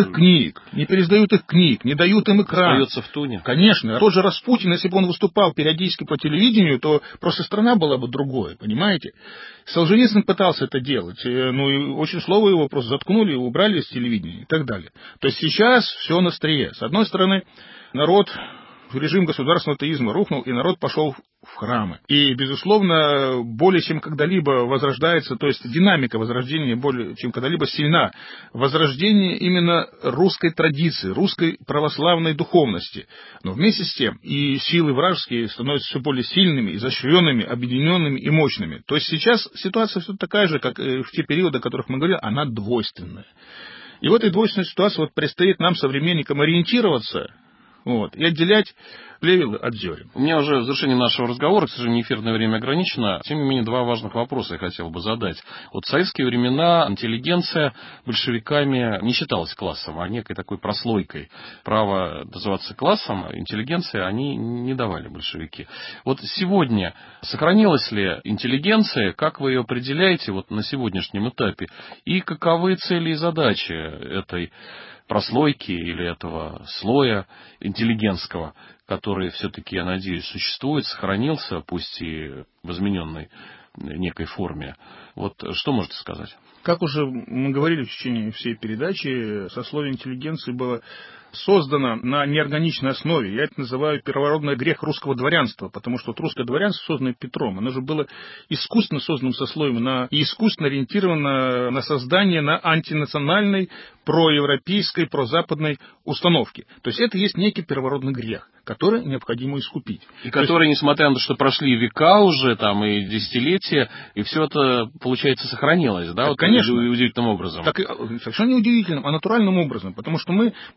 их книг, не дают им экран. Остается в туне. Конечно. Тот же Распутин, если бы он выступал периодически по телевидению, то просто страна была бы другой, понимаете? Солженицын пытался это делать, ну и очень слово его просто заткнули, убрали с телевидения и так далее. То есть сейчас все на острие. С одной стороны, народ... Режим государственного атеизма рухнул, и народ пошел в храмы. И, безусловно, более чем когда-либо возрождается, то есть динамика возрождения более чем когда-либо сильна. Возрождение именно русской традиции, русской православной духовности. Но вместе с тем и силы вражеские становятся все более сильными, изощренными, объединенными и мощными. То есть сейчас ситуация все такая же, как в те периоды, о которых мы говорили, она двойственная. И в этой двойственной ситуации вот предстоит нам, современникам, ориентироваться, вот, и отделять плевел от зерен. У меня уже в завершении нашего разговора, к сожалению, эфирное время ограничено. Тем не менее, два важных вопроса я хотел бы задать. Вот в советские времена интеллигенция большевиками не считалась классом, а некой такой прослойкой. Право называться классом, интеллигенция они не давали большевики. Вот сегодня сохранилась ли интеллигенция, как вы ее определяете вот на сегодняшнем этапе, и каковы цели и задачи этой прослойки или этого слоя интеллигентского, который все-таки, я надеюсь, существует, сохранился, пусть и в измененной некой форме. Вот что можете сказать? Как уже мы говорили в течение всей передачи, сословие интеллигенции было создано на неорганичной основе. Я это называю первородный грех русского дворянства, потому что вот русское дворянство, созданное Петром, оно же было искусственно созданным сословием и искусственно ориентировано на создание на антинациональной, проевропейской, прозападной установке. То есть это есть некий первородный грех, который необходимо искупить. И который, несмотря на то, что прошли века уже, там, и десятилетия, и все это, получается, сохранилось, да? Так, вот, конечно. Удивительным образом. Так, совершенно не удивительным, а натуральным образом. Потому что мы, помимо того,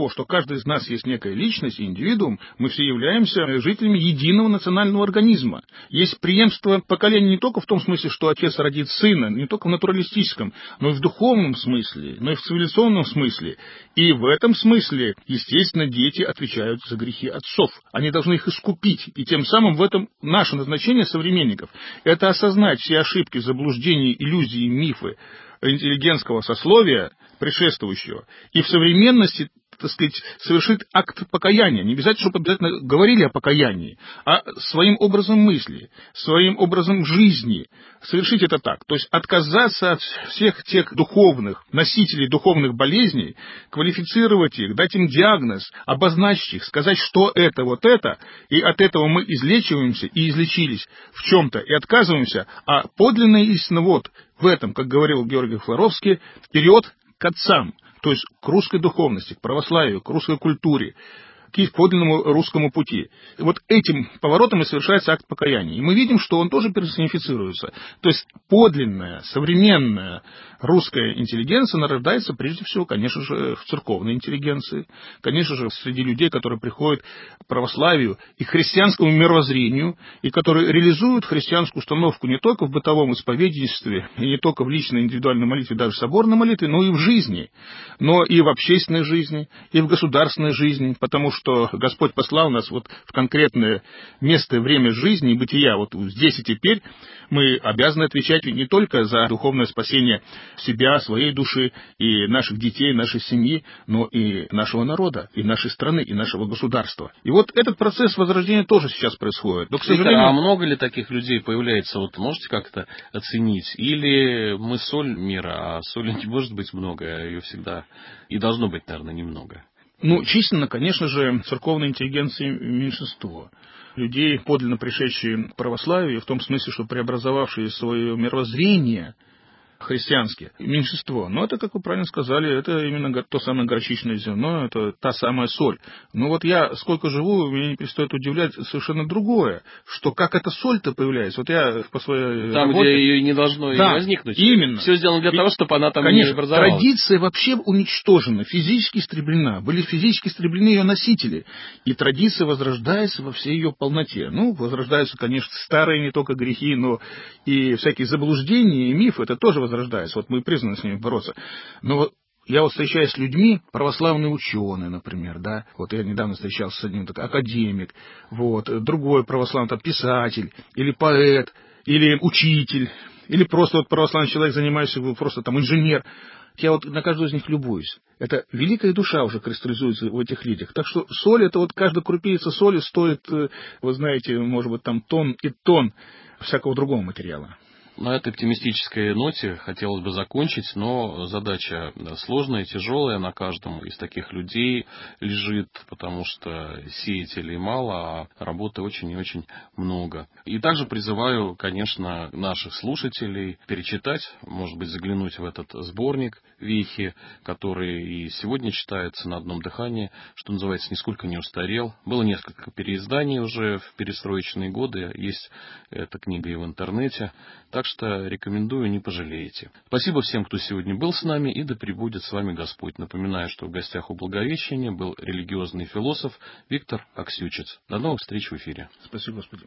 того, что каждый из нас есть некая личность и индивидуум, мы все являемся жителями единого национального организма. Есть преемство поколений не только в том смысле, что отец родит сына, не только в натуралистическом, но и в духовном смысле, но и в цивилизационном смысле. И в этом смысле, естественно, дети отвечают за грехи отцов. Они должны их искупить. И тем самым в этом наше назначение современников – это осознать все ошибки, заблуждения, иллюзии, мифы интеллигентского сословия, предшествующего, и в современности, так сказать, совершит акт покаяния. Не обязательно, чтобы обязательно говорили о покаянии, а своим образом мысли, своим образом жизни совершить это так. То есть отказаться от всех тех духовных, носителей духовных болезней, квалифицировать их, дать им диагноз, обозначить их, сказать, что это, вот это, и от этого мы излечиваемся и излечились в чем-то, и отказываемся, а подлинная истина вот в этом, как говорил Георгий Флоровский, вперед к отцам, то есть к русской духовности, к православию, к русской культуре, к подлинному русскому пути. И вот этим поворотом и совершается акт покаяния. И мы видим, что он тоже персонифицируется. То есть подлинная, современная русская интеллигенция нарождается прежде всего, конечно же, в церковной интеллигенции, конечно же, среди людей, которые приходят к православию и к христианскому мировоззрению, и которые реализуют христианскую установку не только в бытовом исповедничестве, и не только в личной индивидуальной молитве, даже соборной молитве, но и в жизни, но и в общественной жизни, и в государственной жизни, потому что Господь послал нас вот в конкретное место, время жизни и бытия. Вот здесь и теперь мы обязаны отвечать не только за духовное спасение себя, своей души и наших детей, нашей семьи, но и нашего народа, и нашей страны, и нашего государства. И вот этот процесс возрождения тоже сейчас происходит. Но, к сожалению... А много ли таких людей появляется? Вот можете как-то оценить? Или мы соль мира, а соли не может быть много, ее всегда и должно быть, наверное, немного? Ну, численно, конечно же, церковной интеллигенции меньшинство. Людей, подлинно пришедшие к православию, в том смысле, что преобразовавшие свое мировоззрение христианские, меньшинство. Но это, как вы правильно сказали, это именно то самое горчичное зерно, это та самая соль. Но вот я сколько живу, меня не перестает удивлять совершенно другое, что как эта соль-то появляется. Вот я по своей там, работе... где ее не должно и возникнуть. Именно. Все сделано для того, чтобы она там конечно, не образовалась. Традиция вообще уничтожена, физически истреблена. Были физически истреблены ее носители. И традиция возрождается во всей ее полноте. Ну, возрождаются, конечно, старые не только грехи, но и всякие заблуждения и мифы, это тоже возрождается. Вот мы призваны с ними бороться. Но я вот встречаюсь с людьми, православные ученые, например, да, вот я недавно встречался с одним, так, академик, вот, другой православный, там, писатель, или поэт, или учитель, или просто вот православный человек, занимающийся просто там инженер. Я вот на каждого из них любуюсь. Это великая душа уже кристаллизуется в этих людях. Так что соль, это вот каждая крупица соли стоит, вы знаете, может быть, там тонн и тонн всякого другого материала. На этой оптимистической ноте хотелось бы закончить, но задача сложная, тяжелая на каждом из таких людей лежит, потому что сеятелей мало, а работы очень и очень много. И также призываю, конечно, наших слушателей перечитать, может быть, заглянуть в этот сборник «Вехи», который и сегодня читается на одном дыхании, что называется, нисколько не устарел. Было несколько переизданий уже в перестроечные годы, есть эта книга и в интернете. Так что рекомендую, не пожалеете. Спасибо всем, кто сегодня был с нами, и да пребудет с вами Господь. Напоминаю, что в гостях у Благовещения был религиозный философ Виктор Аксючиц. До новых встреч в эфире. Спасибо, Господи.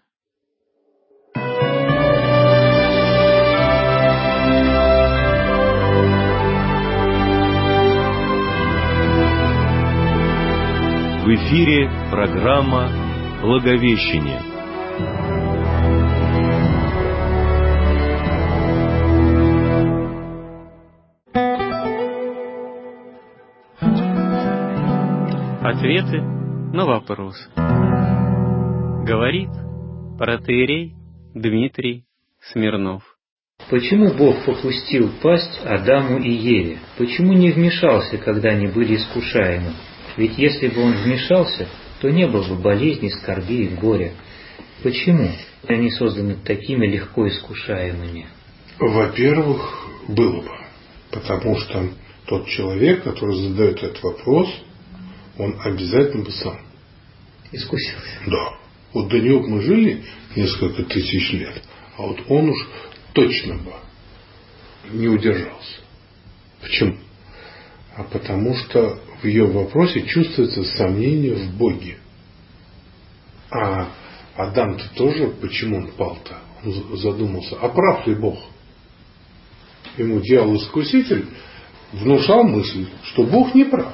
В эфире программа «Благовещение». Ответы на вопросы. Говорит протоиерей Дмитрий Смирнов. Почему Бог попустил пасть Адаму и Еве? Почему не вмешался, когда они были искушаемы? Ведь если бы Он вмешался, то не было бы болезней, скорби и горя. Почему они созданы такими легко искушаемыми? Во-первых, было бы. Потому что тот человек, который задает этот вопрос, он обязательно бы сам искусился. Да. Вот до него мы жили несколько тысяч лет, а вот он уж точно бы не удержался. Почему? А потому что в ее вопросе чувствуется сомнение в Боге. А Адам-то тоже, почему он пал-то? Он задумался, а прав ли Бог? Ему дьявол-искуситель внушал мысль, что Бог не прав.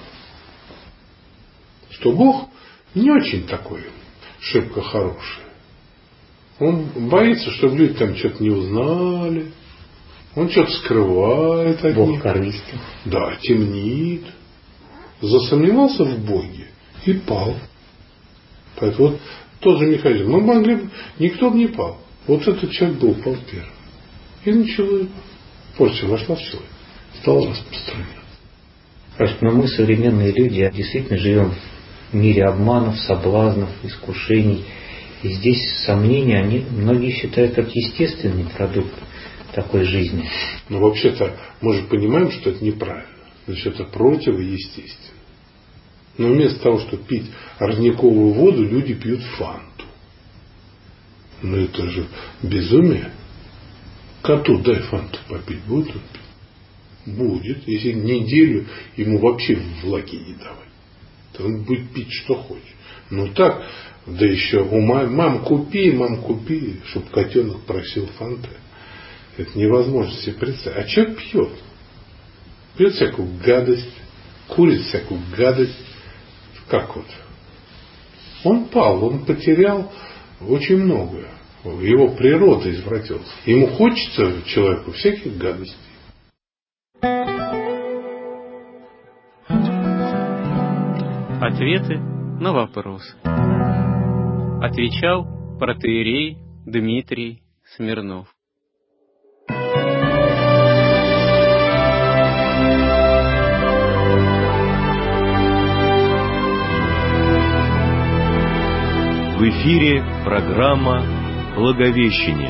Что Бог не очень такой шибко хороший. Он боится, чтобы люди там что-то не узнали. Он что-то скрывает от них. Бог корыстен. Да, темнит. Засомневался в Боге и пал. Поэтому вот тот же механизм. Мы могли бы, никто бы не пал. Вот этот человек был, пал первым. И начало, порча вошла в человека. Стала распространяться. Но мы, современные люди, действительно живем в мире обманов, соблазнов, искушений. И здесь сомнения, многие считают как естественный продукт такой жизни. Но вообще-то мы же понимаем, что это неправильно. Значит, это противоестественно. Но вместо того, чтобы пить родниковую воду, люди пьют фанту. Ну это же безумие. Коту дай фанту попить, будет он пить? Будет. Если неделю ему вообще влаги не давать, то он будет пить что хочет. Ну так, да еще мам купи, чтобы котенок просил фанты. Это невозможно себе представить. А человек пьет. Пьет всякую гадость, курит всякую гадость. Как вот? Он пал, он потерял очень многое. Его природа извратилась. Ему хочется человеку всяких гадостей. Ответы на вопросы. Отвечал протоиерей Дмитрий Смирнов. В эфире программа «Благовещение».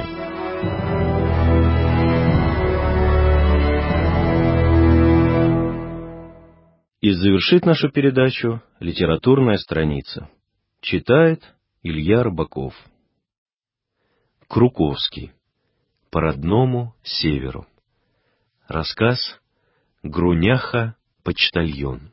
И завершит нашу передачу литературная страница. Читает Илья Рыбаков. Круковский. По родному северу. Рассказ «Груняха-почтальон».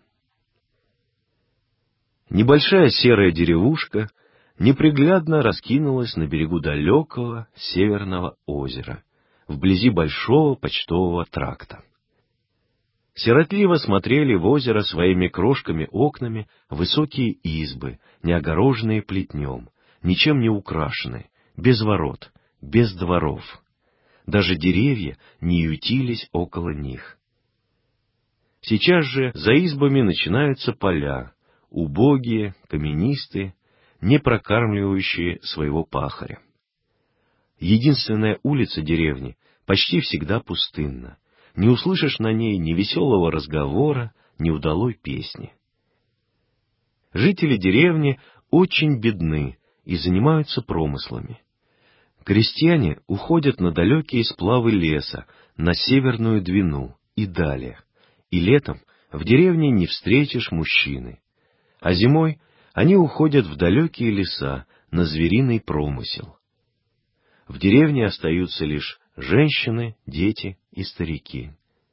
Небольшая серая деревушка неприглядно раскинулась на берегу далекого северного озера, вблизи большого почтового тракта. Сиротливо смотрели в озеро своими крошками окнами высокие избы, не огороженные плетнем, ничем не украшенные, без ворот, без дворов. Даже деревья не ютились около них. Сейчас же за избами начинаются поля, убогие, каменистые, не прокармливающие своего пахаря. Единственная улица деревни почти всегда пустынна. Не услышишь на ней ни веселого разговора, ни удалой песни. Жители деревни очень бедны и занимаются промыслами. Крестьяне уходят на далекие сплавы леса, на Северную Двину и далее, и летом в деревне не встретишь мужчины, а зимой они уходят в далекие леса на звериный промысел. В деревне остаются лишь женщины, дети и старики.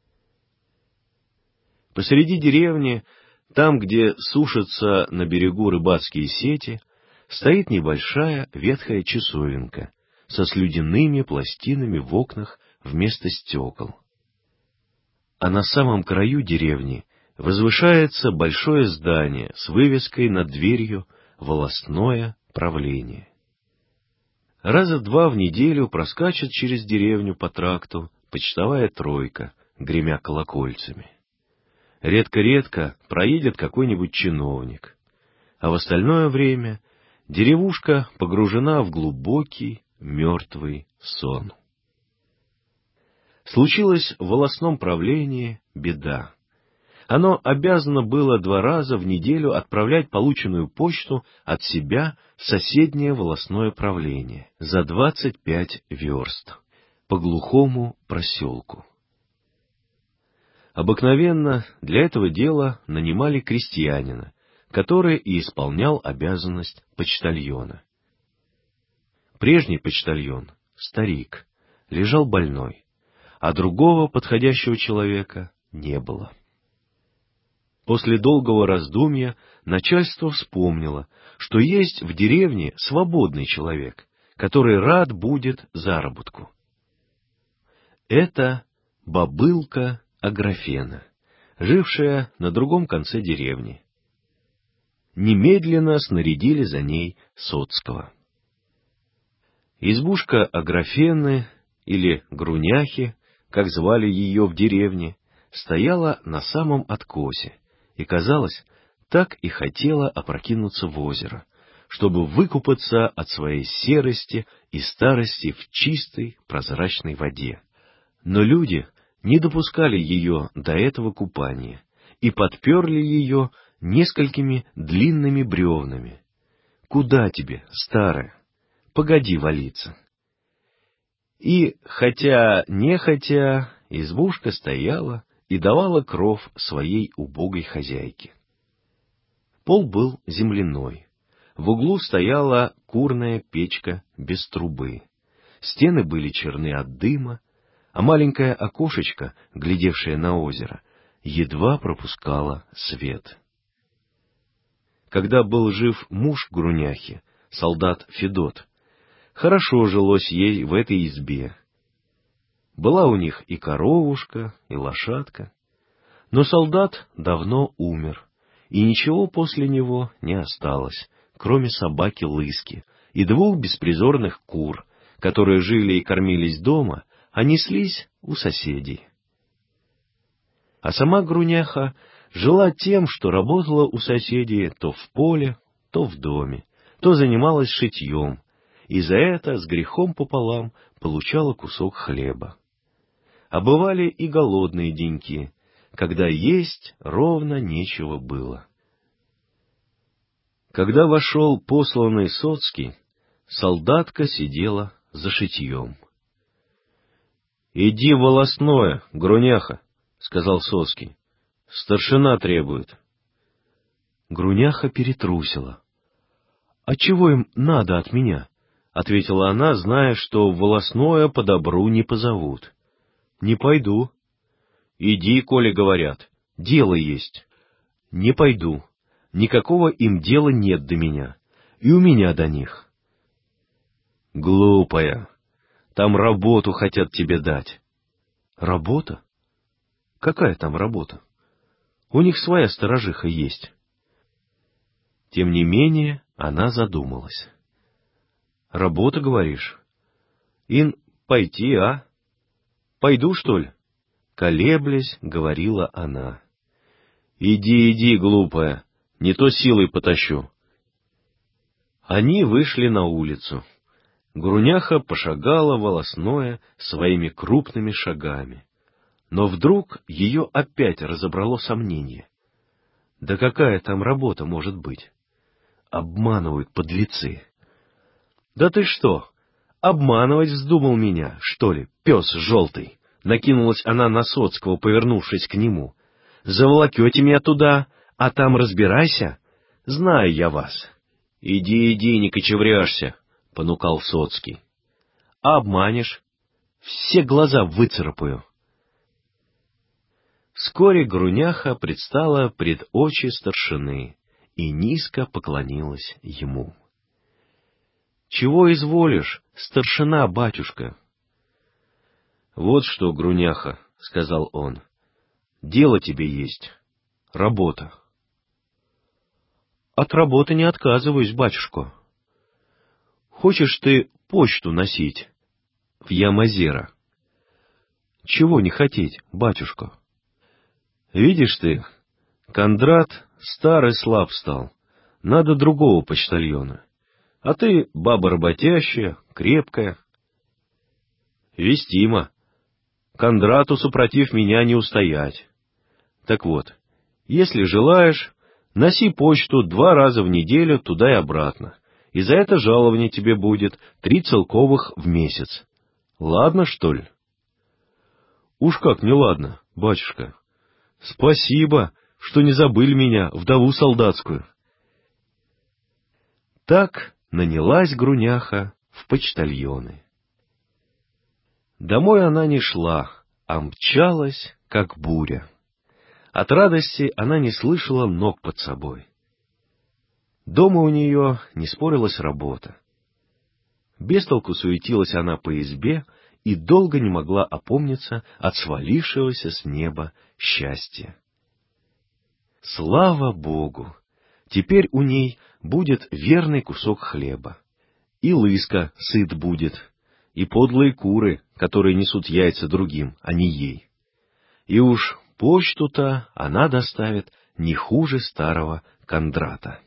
Посреди деревни, там, где сушатся на берегу рыбацкие сети, стоит небольшая ветхая часовенка со слюдяными пластинами в окнах вместо стекол. А на самом краю деревни возвышается большое здание с вывеской над дверью «Волостное правление». Раза два в неделю проскачет через деревню по тракту почтовая тройка, гремя колокольцами. Редко-редко проедет какой-нибудь чиновник, а в остальное время деревушка погружена в глубокий мертвый сон. Случилась в волостном правлении беда. Оно обязано было 2 раза в неделю отправлять полученную почту от себя в соседнее волостное правление за 25 верст по глухому проселку. Обыкновенно для этого дела нанимали крестьянина, который и исполнял обязанность почтальона. Прежний почтальон, старик, лежал больной, а другого подходящего человека не было. После долгого раздумья начальство вспомнило, что есть в деревне свободный человек, который рад будет заработку. Это бабылка Аграфена, жившая на другом конце деревни. Немедленно снарядили за ней Соцкого. Избушка Аграфены, или Груняхи, как звали ее в деревне, стояла на самом откосе и, казалось, так и хотела опрокинуться в озеро, чтобы выкупаться от своей серости и старости в чистой прозрачной воде. Но люди не допускали ее до этого купания и подперли ее несколькими длинными бревнами. «Куда тебе, старая? Погоди валиться!» И, хотя нехотя, избушка стояла и давала кров своей убогой хозяйке. Пол был земляной. В углу стояла курная печка без трубы. Стены были черны от дыма, а маленькое окошечко, глядевшее на озеро, едва пропускало свет. Когда был жив муж Груняхи, солдат Федот, хорошо жилось ей в этой избе. Была у них и коровушка, и лошадка. Но солдат давно умер, и ничего после него не осталось, кроме собаки-лыски и двух беспризорных кур, которые жили и кормились дома, а неслись у соседей. А сама Груняха жила тем, что работала у соседей то в поле, то в доме, то занималась шитьем, и за это с грехом пополам получала кусок хлеба. А бывали и голодные деньки, когда есть ровно нечего было. Когда вошел посланный Соцкий, солдатка сидела за шитьем. — Иди в волостное, Груняха, — сказал Соцкий. — Старшина требует. Груняха перетрусила. — А чего им надо от меня? — ответила она, зная, что в волостное по добру не позовут. — Не пойду. — Иди, коли говорят. Дело есть. — Не пойду. Никакого им дела нет до меня. И у меня до них. — Глупая. Там работу хотят тебе дать. — Работа? Какая там работа? У них своя сторожиха есть. Тем не менее, она задумалась. — Работа, говоришь? Ин, пойти, а? Пойду, что ли? Колеблясь, говорила она. — Иди, иди, глупая, не то силой потащу. Они вышли на улицу. Груняха пошагала волосное своими крупными шагами. Но вдруг ее опять разобрало сомнение. Да какая там работа может быть? Обманывают подлецы. Да ты что, обманывать вздумал меня, что ли, пес желтый? Накинулась она на Соцкого, повернувшись к нему. Заволокете меня туда, а там разбирайся. Знаю я вас. Иди, иди, не кочевряшься, — понукал Соцкий. — А обманешь? Все глаза выцарапаю. Вскоре Груняха предстала пред очи старшины и низко поклонилась ему. — Чего изволишь, старшина, батюшка? — Вот что, Груняха, — сказал он, — дело тебе есть, работа. — От работы не отказываюсь, батюшка. Хочешь ты почту носить в Ямозеро? — Чего не хотеть, батюшка? Видишь ты, Кондрат старый слаб стал, надо другого почтальона. А ты баба работящая, крепкая. Вестимо. Кондрату, супротив меня, не устоять. Так вот, если желаешь, носи почту 2 раза в неделю туда и обратно, и за это жалование тебе будет 3 целковых в месяц. Ладно, что ли? Уж как не ладно, батюшка. Спасибо, что не забыли меня, вдову солдатскую. Так нанялась Груняха в почтальоны. Домой она не шла, а мчалась, как буря. От радости она не слышала ног под собой. Дома у нее не спорилась работа. Без толку суетилась она по избе и долго не могла опомниться от свалившегося с неба счастья. Слава Богу! Теперь у ней будет верный кусок хлеба, и лыска сыт будет, и подлые куры, которые несут яйца другим, а не ей. И уж почту-то она доставит не хуже старого Кондрата.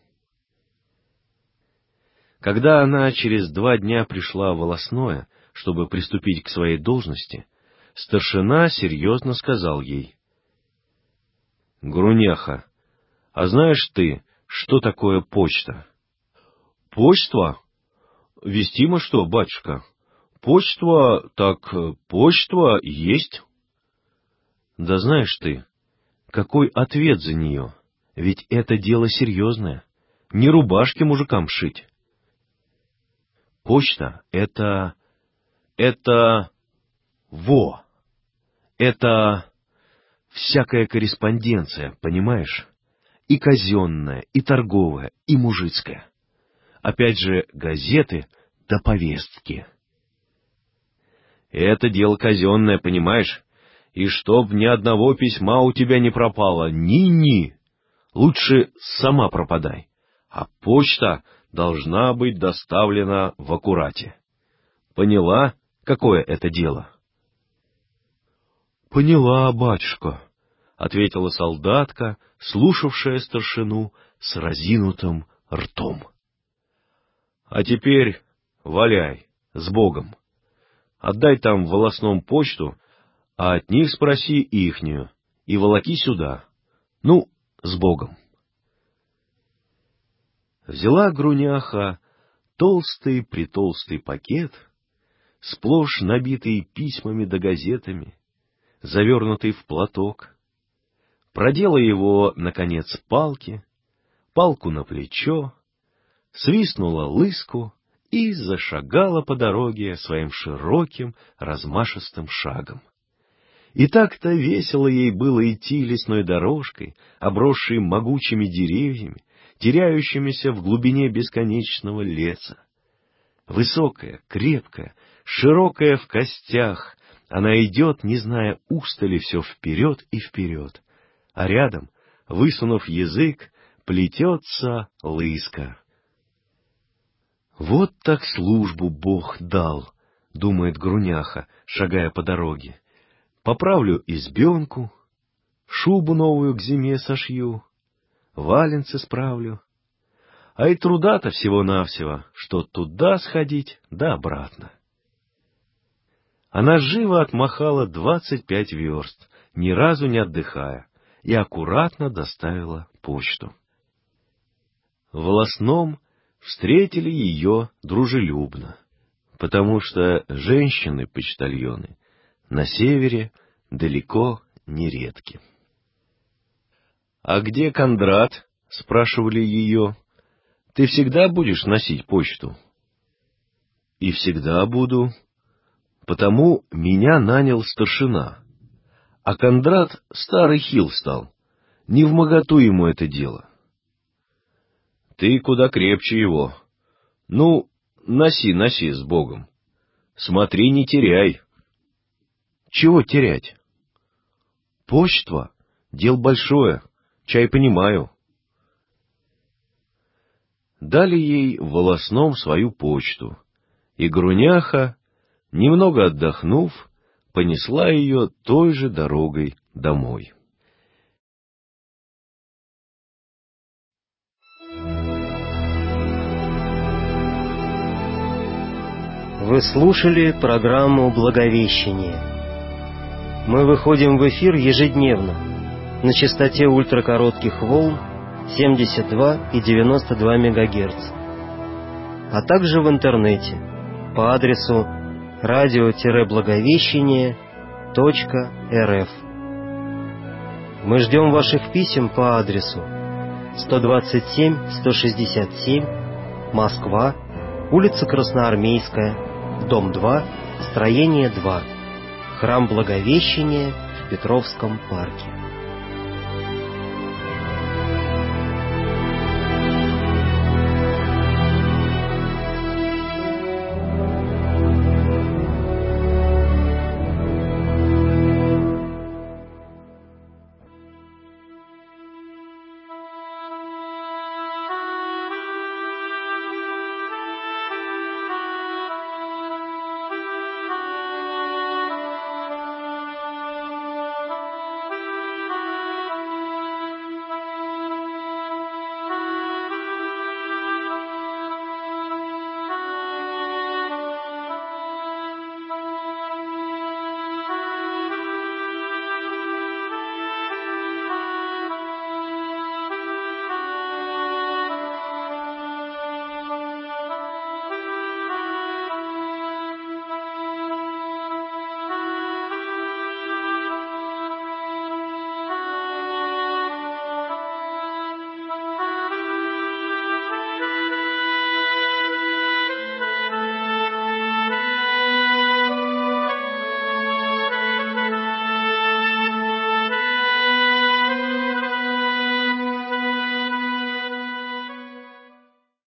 Когда она через 2 дня пришла в волосное, чтобы приступить к своей должности, старшина серьезно сказал ей: «Груняха, а знаешь ты, что такое почта?» «Почта? Вестимо что, батюшка? Почта, так почта есть». «Да знаешь ты, какой ответ за нее? Ведь это дело серьезное, не рубашки мужикам шить. Почта — это всякая корреспонденция, понимаешь? И казенная, и торговая, и мужицкая. Опять же, газеты да повестки. Это дело казенное, понимаешь? И чтоб ни одного письма у тебя не пропало, ни-ни. Лучше сама пропадай. А почта должна быть доставлена в аккурате. Поняла, какое это дело?» «Поняла, батюшка», — ответила солдатка, слушавшая старшину с разинутым ртом. «А теперь валяй, с Богом. Отдай там в волосном почту, а от них спроси ихнюю, и волоки сюда. Ну, с Богом». Взяла Груняха толстый-притолстый пакет, сплошь набитый письмами да газетами, завернутый в платок, продела его на конец палки, палку на плечо, свистнула лыску и зашагала по дороге своим широким размашистым шагом. И так-то весело ей было идти лесной дорожкой, обросшей могучими деревьями, теряющимися в глубине бесконечного леса. Высокая, крепкая, широкая в костях, она идет, не зная устали, все вперед и вперед, а рядом, высунув язык, плетется лыска. «Вот так службу Бог дал», — думает Груняха, шагая по дороге. «Поправлю избенку, шубу новую к зиме сошью, валенцы справлю. А и труда-то всего-навсего, что туда сходить да обратно». Она живо отмахала 25 верст, ни разу не отдыхая, и аккуратно доставила почту. В волосном встретили ее дружелюбно, потому что женщины-почтальоны на севере далеко не редки. «А где Кондрат?» — спрашивали ее. «Ты всегда будешь носить почту?» «И всегда буду. Потому меня нанял старшина. А Кондрат старый хил стал. Невмоготу ему это дело». «Ты куда крепче его. Ну, носи, носи с Богом. Смотри, не теряй». «Чего терять?» «Почта — дело большое, чай понимаю». Дали ей в волосном свою почту, и Груняха, немного отдохнув, понесла ее той же дорогой домой. Вы слушали программу «Благовещение». Мы выходим в эфир ежедневно на частоте ультракоротких волн 72 и 92 МГц, а также в интернете по адресу radio-благовещение.рф. Мы ждем ваших писем по адресу 127-167, Москва, улица Красноармейская, дом 2, строение 2, храм Благовещения в Петровском парке.